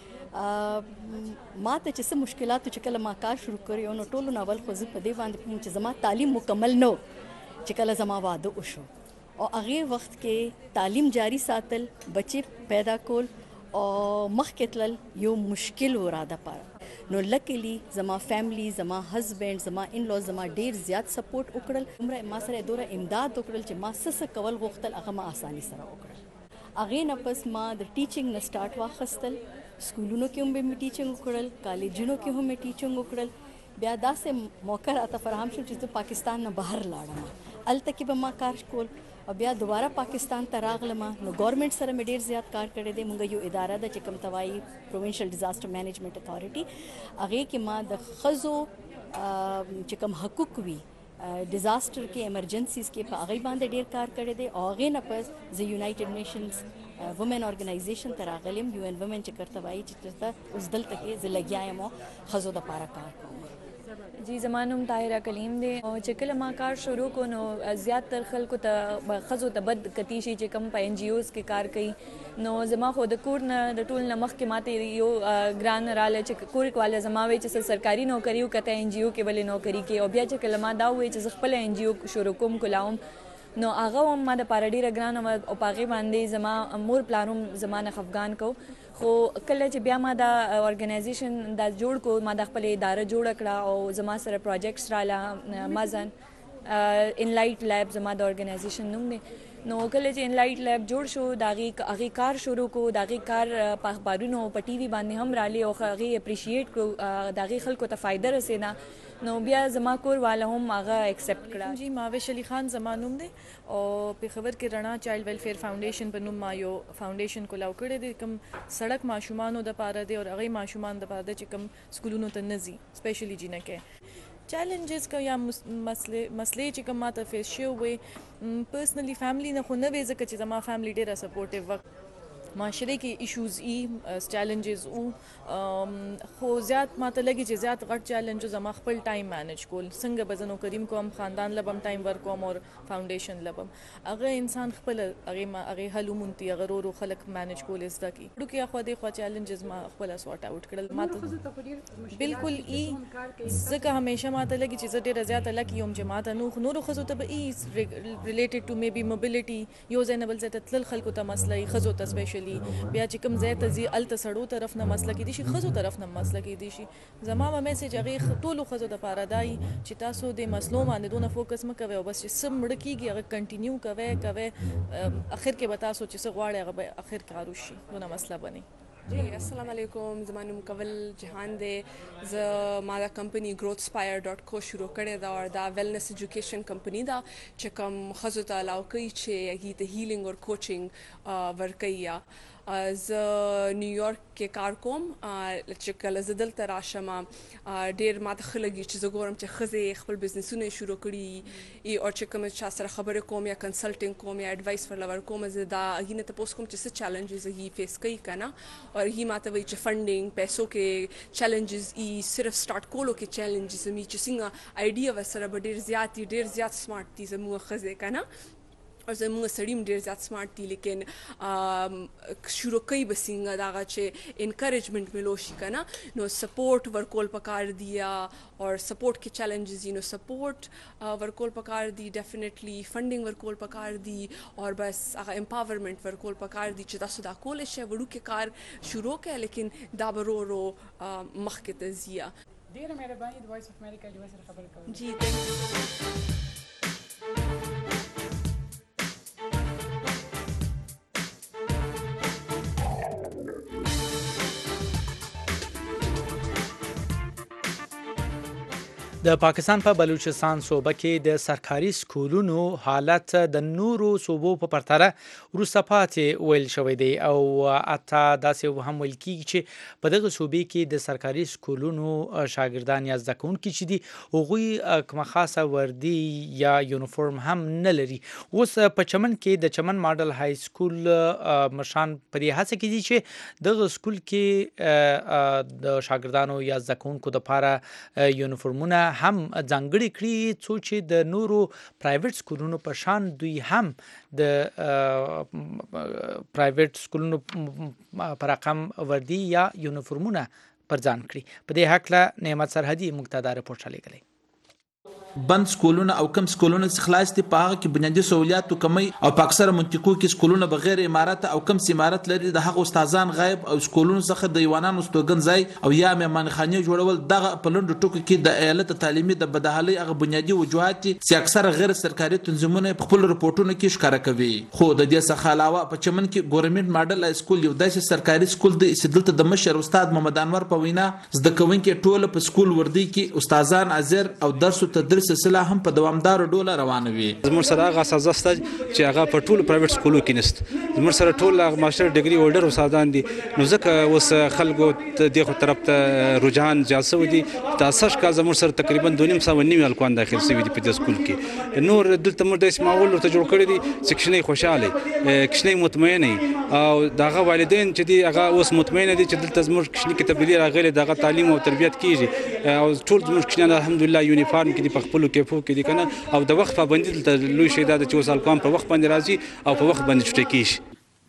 ما ته چې څه مشکلاتو چې کله ما کار شروع کړی نو ټولو نه اول خو زه په دې باندې پوهیم چې زما تعلیم مکمل نه چې کله زما واده وشو او هغې وخت کې تعلیم جاری ساتل، بچې پیدا کول او مخکې تلل یو مشکل و را دپاره. نو لکلی زما فیملی، زما هسبینډ، زما ان لوز زما ډیر زیات سپورټ وکړل. عمره ما سره دوره امداد وکړل چې ما څه څه کول غوښتل هغه ما اساني سره وکړل. هغې نه پس ما د ټیچینګ نه سټارټ واخیستل. سکولونو کې هم به مې ټیچینګ وکړل، کالجونو کې هم مې ټیچینګ وکړل. بیا داسې موقع راته فراهم شو چې زه پاکستان نه بهر لاړم، هلته کې به ما کار کول او بیا دوباره پاکستان ته راغلم. نو ګورنمنټ سره مې ډېر زیات کار کړی دی. موږ یو اداره ده چې کوم ته وایي پروونشل ډیزاسټر مینجمنټ اتھارټي، هغې کې ما د ښځو چې کوم حقوق وي ډیزاسټر کې ایمرجنسیز کې په هغې باندې ډېر کار کړی دی. او هغې نه پس زه یونایټډ نیشنز وومن ارګنایزیشن ته راغلی یم، یو ان وومن چې کرته وایي چې چېرته اوس دلته کې زه لګیا یم او ښځو دپاره کار کوم.
جی زما نوم طاهره کلیم دی او چې کله ما کار شروع کو نو زیات تر خلکو ته ښځو ته بد کتی شي چې کوم په ان جی اوز کې کار کوي. نو زما خو د کور نه د ټول نه مخکې ماته یو ګران راله چې کور کواله زما وایي چې سرکاري نوکري وکړه ان جی او کې ولې نوکري کې. او بیا چې کله ما دا وایي چې زه خپل ان جی او شروع کوم کولاوم نو هغه هم ما د پاره ډېره ګرانه وه او په هغې باندې زما مور پلار هم زما نه خفګان کو. خو کله چې بیا ما دا ارګنایزیشن دا جوړ کو، ما د خپل اداره جوړه کړه او زما سره پروجیکټس راله مزن ان لایټ لیب زما د ارګنایزیشن نوم دی. نو کله چې انلایټ لیب جوړ شو د هغې کار شروع کو د هغې کار په اخبارونو په ټي وي باندې هم رالي او هغې اپریشیټ کړو د هغې خلکو ته فایده رسېده نو بیا زما کور والا هم هغه ایکسپټ کړه.
جی ماوش علي خان زما نوم دی او پېښور کې رڼا چایلډ ویلفیر فاونډیشن په نوم ما یو فاونډیشن کولاو کړی دی کوم سړک ماشومانو دپاره دی او هغې ماشومان دپاره دی چې کوم سکولونو ته نه ځي سپیشلی جینکۍ چیلنجز کا یا مسلې مسلې چې کوم ماته فیس شوی وي پرسنلی فیملی نه خو نه وي ځکه چې زما فیملی ډېره سپورټیو وه معاشره کې ایشوز ای چیلنجز او خو زیات ماته لګي چې زیات غټ چیلنج زما خپل ټایم مینج کول څنګه به زه کریم کوم خاندان لبم ټایم ورکوم او فاونډیشن لبم هغه انسان خپل هغه هغه حل مونتی هغه ورو خلک مینج کول زده کی ډوکې خو دې خو چیلنجز ما خپل سورټ اوټ کړل ماته بالکل ای ځکه همیشه ماته لګي چې زه ډېره زیاته لکی یم چې ماته نو نورو ښځو ته به ای ریلیټډ ټو میبي موبیلیټي یو ځای نه بل ځای ته تلل خلکو ته مسله ای ښځو ته سپیشلی بیا چې کوم ځای ته ځي هلته سړو طرف نه مسله کېدی شي ښځو طرف نه مسله کېدی شي زما به میسج هغې ټولو ښځو دپاره دا وي چې تاسو د مسلو باندې دونه فوکس مه کوئ او بس چې څه مړه کېږي هغه کنټینیو کوئ کوئ اخر کې به تاسو چې څه غواړئ هغه به اخر کې عروض شي دونه مسله به نه
جی السلام علیکم زما نوم کول جهان دی زه ما دا کمپنی گروث سپایر ډاټ کو شروع کړې ده او دا ویلنس ایجوکیشن کمپنی ده چې کوم ښځو ته الاو کوي چې هغې ته هیلینګ او کوچینګ ورکوي یا زه نیویارک کې کار کوم چې کله زه دلته راشم ډېر ماته ښه لګي چې زه ګورم چې ښځې خپل بزنسونه یې شروع کړي او چې کوم چا سره خبرې کوم یا کنسلټینګ کوم یا ایډوایس ورله ورکوم زه دا هغې نه تپوس کوم چې څه چیلنجز هغې فیس کوي که نه او هغې ماته وایي چې فنډینګ پیسو کې چیلنجز ای صرف سټارټ کولو کې چیلنجز وي چې څنګه آیډیا ورسره به ډېر زیات دي ډېر زیات سمارټ دي زموږ ښځې که نه او زموږ سړي هم ډېر زیات سمارټ دي لیکن شروع کوي به څنګه د هغه چې انکریجمنټ میلو شي که نه نو سپورټ ورکول پکار دي یا او سپورټ کې چیلنجز دي نو سپورټ ورکول پکار دي ډیفینیټلی فنډینګ ورکول پکار دي او بس هغه امپاورمنټ ورکول پکار دي چې تاسو دا کولی شئ وړوکی کار شروع کړئ لیکن دا به ورو ورو مخکې ته ځي
ډېره مهرباني د وایس اف امریکا ډیوه سره خبرې کوم
جی تھینک یو
د پاکستان په بلوچستان صوبه کې د سرکاري سکولونو حالت د نورو صوبو په پرتله وروسته پاتې ویل شوی دی او حتی داسې هم ویل کېږي چې په دغه صوبې کې د سرکاري سکولونو شاګردان یا زده کوونکي چې دي هغوی کومه خاصه وردي یا یونیفورم هم نه لري. اوس په چمن کې د چمن ماډل های سکول مشران په دې هڅه کې دي چې دغه سکول کې د شاګردانو یا زده کوونکو دپاره یونیفورمونه هم ځانګړي کړي څو چې د نورو پرایویټ سکولونو په شان دوی هم د پرایویټ سکولونو په رقم وردي یا یونیفورمونه پر ځان کړي. په دې هکله نعمت سرحدي موږ ته دا رپورټ رالیږلی.
بند سکولونه او کم سکولونه چې خلاص دي په هغه کې بنیادي سہولیاتو کمی او په اکثره منطقو کې سکولونه بغیر امارات او کم امارات لري د هغه استادان غایب او سکولونو څخه د ایوانانو استوګن ځای او یا مهمانخانه جوړول دغه په لنډو ټکو کې د ایالت تعلیمي د بدحالي هغه بنیادي وجوهات چې اکثره غیر سرکاري تنظیمونه په خپل رپورټونو کې ښکاره کوي. خو د دې څخه علاوه په چمن کې ګورنمنت ماډل های سکول یو داسې سرکاري سکول دی چې دلته د مشر استاد محمد انور په وینا زده کوونکي ټول په سکول وردی کې استادان حاضر او درس او تدریس سلسله هم په دوامدار ډول روانه وي.
زموږ سره هغه اساتذه شته چې هغه په ټولو پرایویټ سکولو کې نشته. زموږ سره ټول ماستر ډیګري هولډر استادان دي نو ځکه اوس خلکو دغه طرف ته رجحان زیات شوی دی. تاسو ښکار زموږ سره تقریبا دوه نیم سوه نیمه الکوان داخل شوي دي په دې سکول کې. نور دلته موږ داسې ماحول ورته جوړ کړی دی چې کښنۍ خوشحاله کښنۍ مطمئنه او دغه والدین چې دي هغه اوس مطمئنه دي چې دلته زموږ کښنۍ کې تبدیلي راغلې دغه تعلیم او تربیت کیږي او ټول زموږ کښنیان الحمدلله یونیفارم کې دي په خپلو کیفو کې دي کنه او د وخت پابندي دلته لوی شی دا چې وسال کوم په وخت باندې راځي او په وخت باندې چټي کیږي.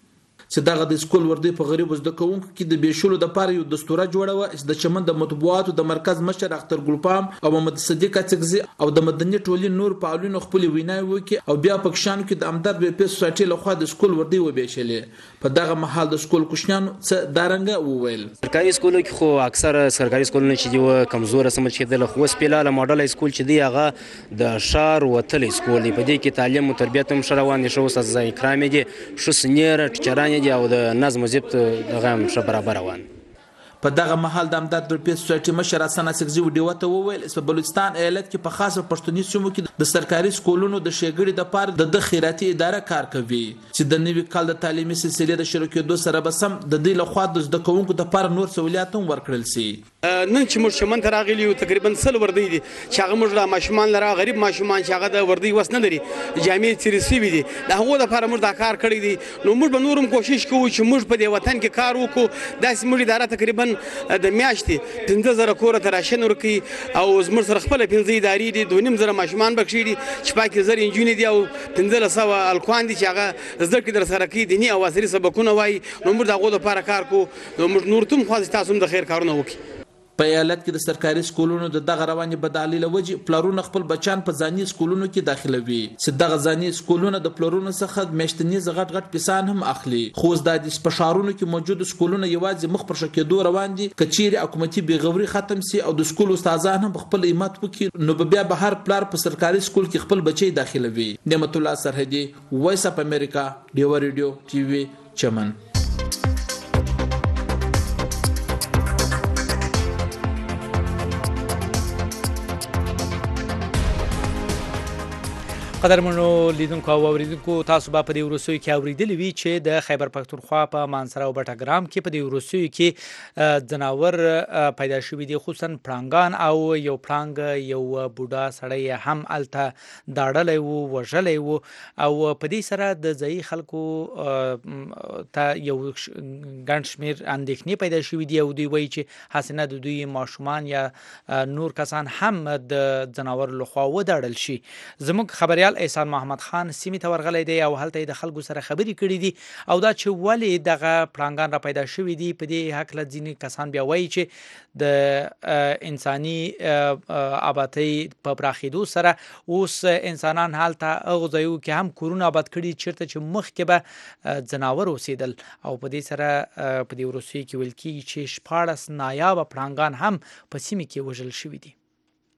چې دغه د سکول وردی په غریب زده کوونکو کې د بېشولو دپاره یو دستوره جوړوه چې د چمن د مطبوعاتو د مرکز مشر اختر ګلپام او محمد صدیق اڅکزي او د مدني ټولنې نور فعالینو خپل ویناوي وکړي او بیا په کشانو کې د امداد بي پي سوسایټي لخوا د سکول وردی وبېشلې په دغه مهال د سکول کوشنیانو څه دارنګه وویل.
سرکاري سکولو کې خو اکثر سرکاري سکولونه چې دی کمزوره سمج کېدل، خو اوس فعلحال ماډل سکول چې دی هغه د ښار وتلی سکول دی. په دې کې تعلیم او تربیت هم ښه روان دي، ښه استادان کرام دي، ښه سینیر ټیچران دي او د نظم و ضبط دغه هم ښه برابر روان.
په دغه مهال د امداد بي پي سوسایټي مشر حسن اڅکزي وډیو ته وویل چې په بلوچستان ایالت کې په خاصه پښتوني سیمو کې د سرکاري سکولونو د ښېګړې دپاره د خیراتي اداره کار کوي چې د نوي کال د تعلیمي سلسلې د شروع کېدو سره به سم د دوی لخوا د زده کوونکو دپاره نور سهولیات هم ورکړل سي.
نن چې موږ چمن ته راغلي یو تقریبا سل وردی دي چې هغه موږ لا ماشومان لره غریب ماشومان چې هغه د وردی وس نه لري جامعې څیرې سوي دي د هغو دپاره موږ دا کار کړی دی. نو موږ به نور هم کوشش کوو چې موږ په دې وطن کې کار وکړو. داسې موږ اداره تقریبا د میاشتې پنځه زره کوره ته راشن ورکوي او زموږ سره خپله پنځه ادارې دي، دوه نیم زره ماشومان پکښې دي، شپږ زره نجونې دي او پنځلس سوه هلکان دي چې هغه زده کړې درسره کوي، دیني او عصري سبقونه وایي. نو موږ د هغو دپاره کار کوو. نو موږ نور ته هم خواست تاسو هم د خیر کارونه وکړي.
په ایالت کې د سرکاري سکولونو د دغه روانې بدعلي له وجې پلرونه خپل بچان په ځاني سکولونو کې داخلوي چې دغه ځاني سکولونه د پلرونو څخه میاشتنیز غټ غټ پیسان هم اخلي. خو اوس د په ښارونو کې موجود سکولونه یوازې مخ پر ښه کېدو روان دي. که چیرې حکومتي بېغوري ختم سي او د سکول استادان هم خپل همت وکړي نو به بیا به هر پلار په سرکاري سکول کې خپل بچی داخلوي. نعمت الله سرحدي، وایس اف امریکا، ډیوا ریډیو ټي وي، چمن.
قدرمنو لیدونکو او اوریدونکو، تاسو به په دې وروستیو کې اوریدلی وي چې د خیبر پښتونخوا په مانسره او بټګرام کې په دې وروستیو کې ځناور پیدا شوي دي، خصوصا پړانګان او یو پړانګ یو بوډا سړی هم هلته داړلی و، وژلی و او په دې سره د ځایي خلکو ته یو ګڼ شمېر اندېښنې پیدا شوي دي او دوی وایي چې هسې نه د دوی ماشومان یا نور کسان هم د ځناورو لخوا وداړل شي. زموږ خبریال احسان محمد خان سیمې ته ورغلی دی او هلته یې د خلکو سره خبرې کړي دي او دا چې ولې دغه پړانګان را پیدا شوي دي په دې هکله ځینې کسان بیا وایي چې د انساني آبادۍ په پراخېدو سره اوس انسانان هلته هغو ځایو کې هم کورونه آباد کړي چېرته چې مخکې به ځناور اوسېدل او په دې سره په دې وروستیو کې ویل کېږي چې شپاړس نایابه پړانګان هم په سیمې کې وژل شوي دي.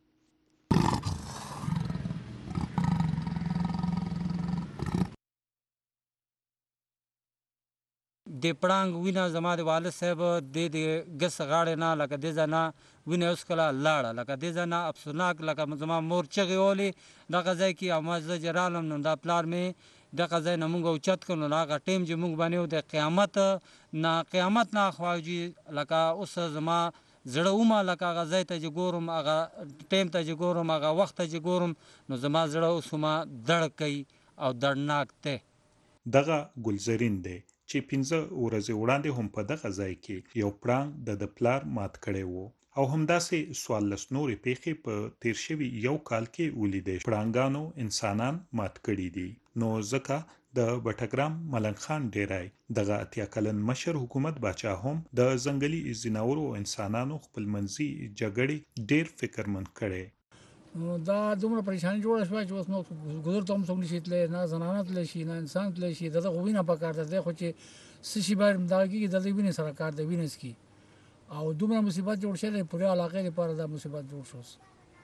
د پړانګ وینه زما د والد صاحب د د ګس غاړې نه لکه د ځای نه وینه اوس کله لاړه لکه د ځای نه افسوناک لکه زما مور چغې ولې دغه ځای کې او ما زه چې رالم نو دا پلار مې دغه ځای نه مونږ اوچت کړو نو هغه ټیم چې مونږ باندې د قیامت نه قیامت نه خواجي لکه اوس زما زړه ومه لکه هغه ځای ته چې ګورم هغه ټیم ته چې ګورم هغه وخت ته چې ګورم نو زما زړه اوس ومه دړ کوي او دړناک دی.
دغه ګلزرین دی چې پنځه ورځې وړاندې هم په دغه ځای کې یو پړانګ د د پلار مات کړی و او همداسې څوارلس نورې پیښې په تیر شوي یو کال کې ولیدې. پړانګانو انسانان مات کړي دي. نو ځکه د بټګرام ملنګ خان ډیرای دغه اتیا کلن مشر حکومت باچا هم د ځنګلي ځناورو او انسانانو خپلمنځي جګړې ډیر فکرمند کړي.
دا دومره پریشانی جوړه شوه چې اوس نو ګذر ته هم څوک نشي تللی، نه زنانه تللی شي نه انسان تللی شي. دغه خو وینه پکار ده دی خو چې څه شي باید دغه کېږي د دې وینې سره کار دی، وینې څکي او دومره مصیبت جوړ شوی دی پورې علاقې لپاره دا مصیبت جوړ شو.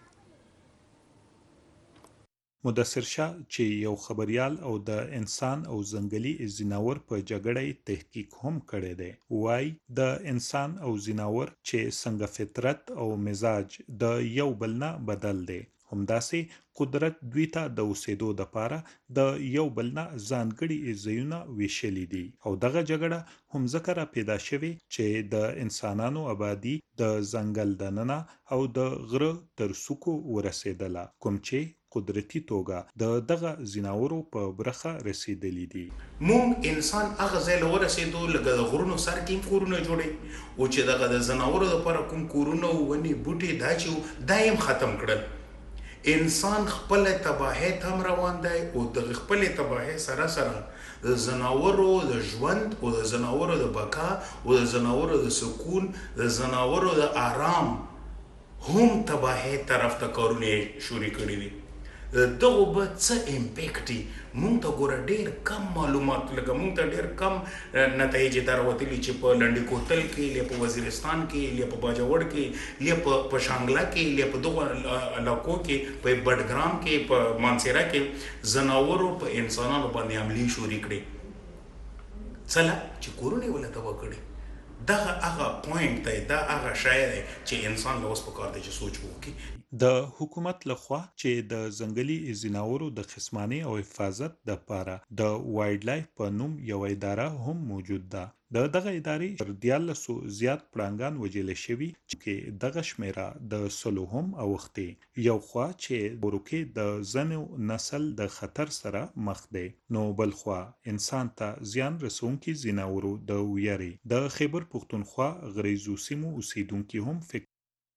مدثر شاه چې یو خبریال او د انسان او ځنګلي ځناور په جګړه تحقیق هم کړی دی، وای د انسان او ځناور چې څنګه فطرت او مزاج د یو بل نه بدل دی همداسې قدرت دوی ته د اوسېدو دپاره د یو بل نه ځانګړي ځایونه ویشلي دي او دغه جګړه هم ځکه را پیدا شوې چې د انسانانو آبادي د ځنګل دننه او د غره تر څوکو ورسېدله کوم چې قدرتي توګه د دغه ځناورو په برخه رسیدلی دي.
مونږ انسان هغه ځای له ورسېدو لکه د غرونو سر کې هم کورونه جوړوي او چې دغه د ځناورو دپاره کوم کورونه ونې بوټي دا چې دا یې هم ختم کړل انسان خپل تباهی تم روان دی او د خپل تباهی سره سره د زناورو د ژوند او د زناورو د بقا او د زناورو د سکون د زناورو د آرام هم تباهی طرف ته کارونه شروع کړي دي. دغه به څه امپیکټي مونږ ته ګوره ډېر کم معلومات لکه مونږ ته ډېر کم نتایج دا راوتلي چې په لنډي کوتل کې یا په وزیرستان کې یا په باجوړ کې یا په شانګله کې یا په دغو علاقو کې په بډګرام کې په مانسیرا کې زناورو په انسانانو باندې حملې شروع کړي څله چې کورونه یې ولته وکړي. دغه هغه پوینټ دی دا هغه شی دی چې انسان له اوس پکار دی چې سوچ وکړي.
د حکومت لخوا چې د ځنګلي ځناورو د خصماني او حفاظت دپاره د وایلډ لایف په نوم یوه اداره هم موجود ده. د دغه ادارې تر دیارلسو زیات پړانګان وژل شوي چې دغه شمیره د سلو هم اوښتې. یو خوا چې وروکې د ځینو نسل د خطر سره مخ دی نو بل خوا انسان ته زیان رسونکي ځناورو د ویرې د خیبر پښتونخوا غریزو سیمو اوسیدونکي هم فکر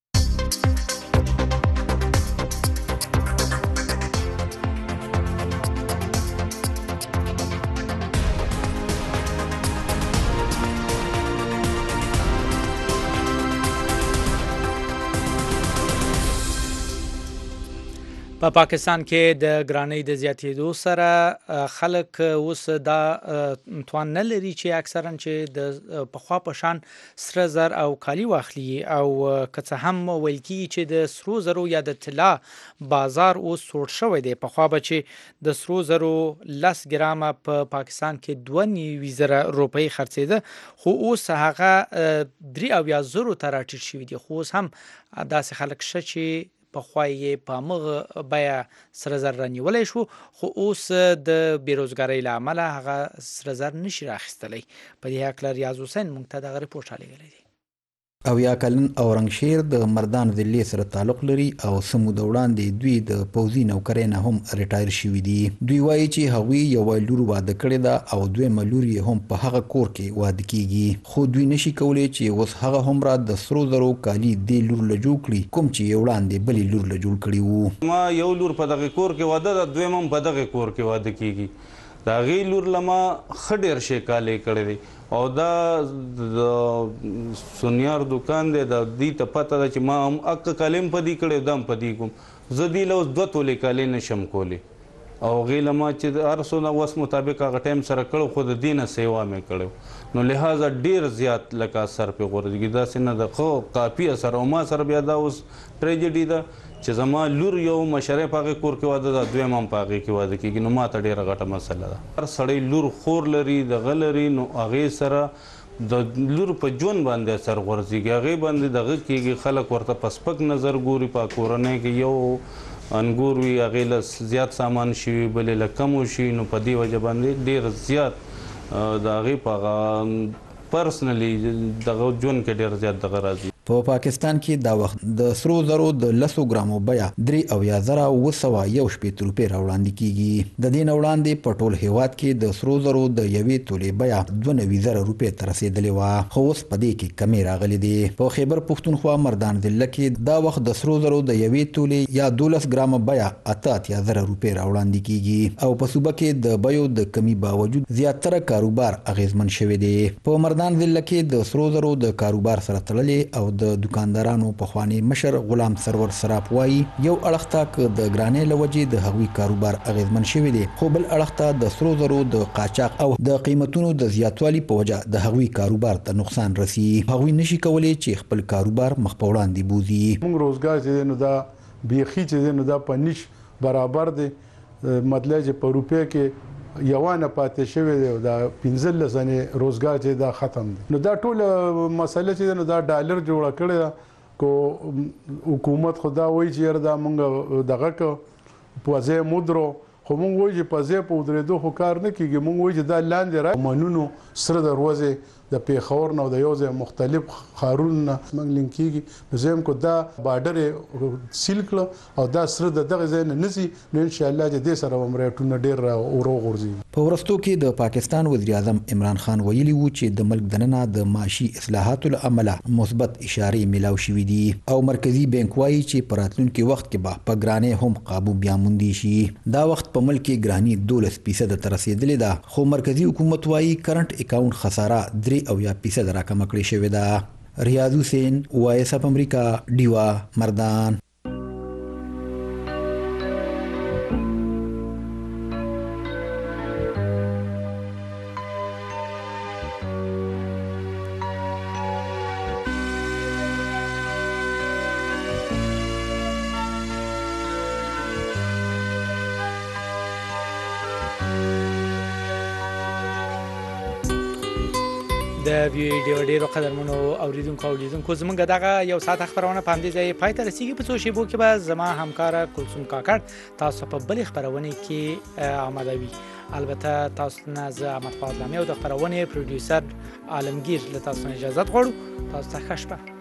په پا پاکستان کې د ګرانۍ د زیاتېدو سره خلک اوس دا توان نه لري چې اکثرا چې د پخوا په شان سره زر او کالي واخلي او که څه هم ویل کېږي چې د سرو زرو یا د طلا بازار اوس سوړ شوی دی. پخوا به چې د سرو زرو لس ګرامه په پا پاکستان کې دوه نوي زره روپۍ خرڅېده خو اوس هغه درې اویا زرو ته راټیټ شوي دي. خو اوس هم داسې خلک شته چې پخوا یې په همغه بیه سره زر رانیولی شو خو اوس د بېروزګارۍ له امله هغه سره زر نشي راخیستلی. په دې هکله ریاض حسین موږ ته دغه ریپورټ رالیږلی دی.
اویا کلن اورنګشیر د مردان ضلع سره تعلق لري او سمو د وړاندې دوی د پوځي نوکرۍ نه هم ریټایر شوي دي. دوی وایي چې هغوی یوه لور واده کړې ده او دویمه لور یې هم په هغه کور کې واده کیږي خو دوی نشي کولی چې اوس هغه همرا د سرو زرو کالي دې لور له جوړ کړي کوم چې یې وړاندې بلې لور له جوړ کړي وو.
ما یو لور په دغه کور کې واده ده دویم هم په دغه کور کې واده کیږي. د هغې لور له ما ښه ډېر شی کالی کړی دی او دا د سونیار دوکان دی د دې ته پته ده چې ما هم اکه کالی هم په دې کړی دا هم په دې کوم. زه دې له اوس دوه تولې کالی نشم کولی او هغې له ما چې هر څونه وس مطابق هغه ټایم سره کړو خو د دې نه سیوا مې کړی نو لحاظه ډېر زیات لکه اثر پرې غورځېږي. داسې نه د ښه کافي اثر او ما سره بیا دا اوس ټریجډي ده چې زما لور یو مشرې په هغې کور کې واده ده دویم هم په هغې کې واده کېږي نو ما ته ډېره غټه مسله ده. هر سړی لور خور لري دغه لري نو هغې سره د لور په ژوند باندې اثر غورځېږي هغې باندې دغه کېږي خلک ورته په سپک نظر ګوري. په کورنۍ کې یو انګور وي هغې له زیات سامان شي وي بلې له کم وشي نو په دې وجه باندې ډېر زیات د هغې په هغه پرسنلي دغه ژوند کې ډېر زیات دغه راځي.
په پاکستان کې دا وخت د سرو زرو د لسو ګرامو بیه درې اویا زره اوه سوه یو شپېته روپۍ راوړاندې کېږي. د دې نه وړاندې په ټول هېواد کې د سرو زرو د یوې تولې بیه دوه نوي زره روپۍ ته رسېدلې وه خو اوس په دې کې کمې راغلې دي. په خیبر پښتونخوا مردان ضلع کې دا وخت د سرو زرو د یوې تولې یا دولس ګرامه بیه اته اتیا زره روپۍ راوړاندې کېږي او په صوبه کې د بیو د کمی باوجود زیاتره کاروبار اغیزمن شوی دی. په مردان ضلع کې د سرو زرو د کاروبار سره تړلې او د دکاندارانو پخوانی مشر غلام سرور سراپ وایي یو اړخ ته که د ګرانۍ له وجې د هغوی کاروبار اغیزمن شوی دی خو بل اړخ ته د سرو زرو د قاچاق او د قیمتونو د زیاتوالي په وجه د هغوی کاروبار ته نقصان رسي. هغوی نشي کولی چې خپل کاروبار مخ په وړاندې بوځي.
موږ روزګار چې دی نو دا بیخي چې دی نو دا په نیش برابر دی مطلب چې په روپۍ کې یوانه پاتې شوی دی دا پنځلس زنې روزګار چې دا ختم دی نو دا ټول مسله چې نو دا ډالر جوړه کړې ده کو حکومت خو دا وایي چې یاره دا مونږ دغه که په ځای مودرو خو مونږ وایي چې په ځای په ودرېدو خو کار نه کېږي. مونږ وایي چې دا لاندې را منونو سره دروازې د پیښور نه د یو ځای مختلف خارونو موږ لینک کیږي نو زم کو دا بارډر سیل کړ او دا سره د دغه ځای نه نزي نو ان شاء الله چې د سره عمرټونه ډیر اورو غورځي.
په ورستو کې د پاکستان وزیر اعظم عمران خان ویلي وو چې د ملک دننه د معاشي اصلاحاتو لامله مثبت اشارې ملاو شوې دي او مرکزی بانک وايي چې په راتلونکي وخت کې به په ګرانې هم قابو بیا موندي شي. دا وخت په ملک کې ګرانی دولس فیصد تر رسیدلې ده خو مرکزی حکومت وايي کرنٹ اکاونټ خساره درې او یا فیصد راکمه کړې شوې ده. ریاض حسین وایس اپ امریکا ډیوا مردان.
د ویو ډیو ډیرو قدرمنو اوریدونکو او لیدونکو زمونږ دغه یو ساعت خبرونه په همدې ځای پای ته رسیږي. په څو شیبو کې به زما همکاره کلثوم کاکړ تاسو په بلې خبرونه کې آماده وي. البته تاسو نه زه احمد فاضلامي او د خبرونې پروډوسر عالمگیر له تاسو اجازه غواړو. تاسو ته ښه شپه.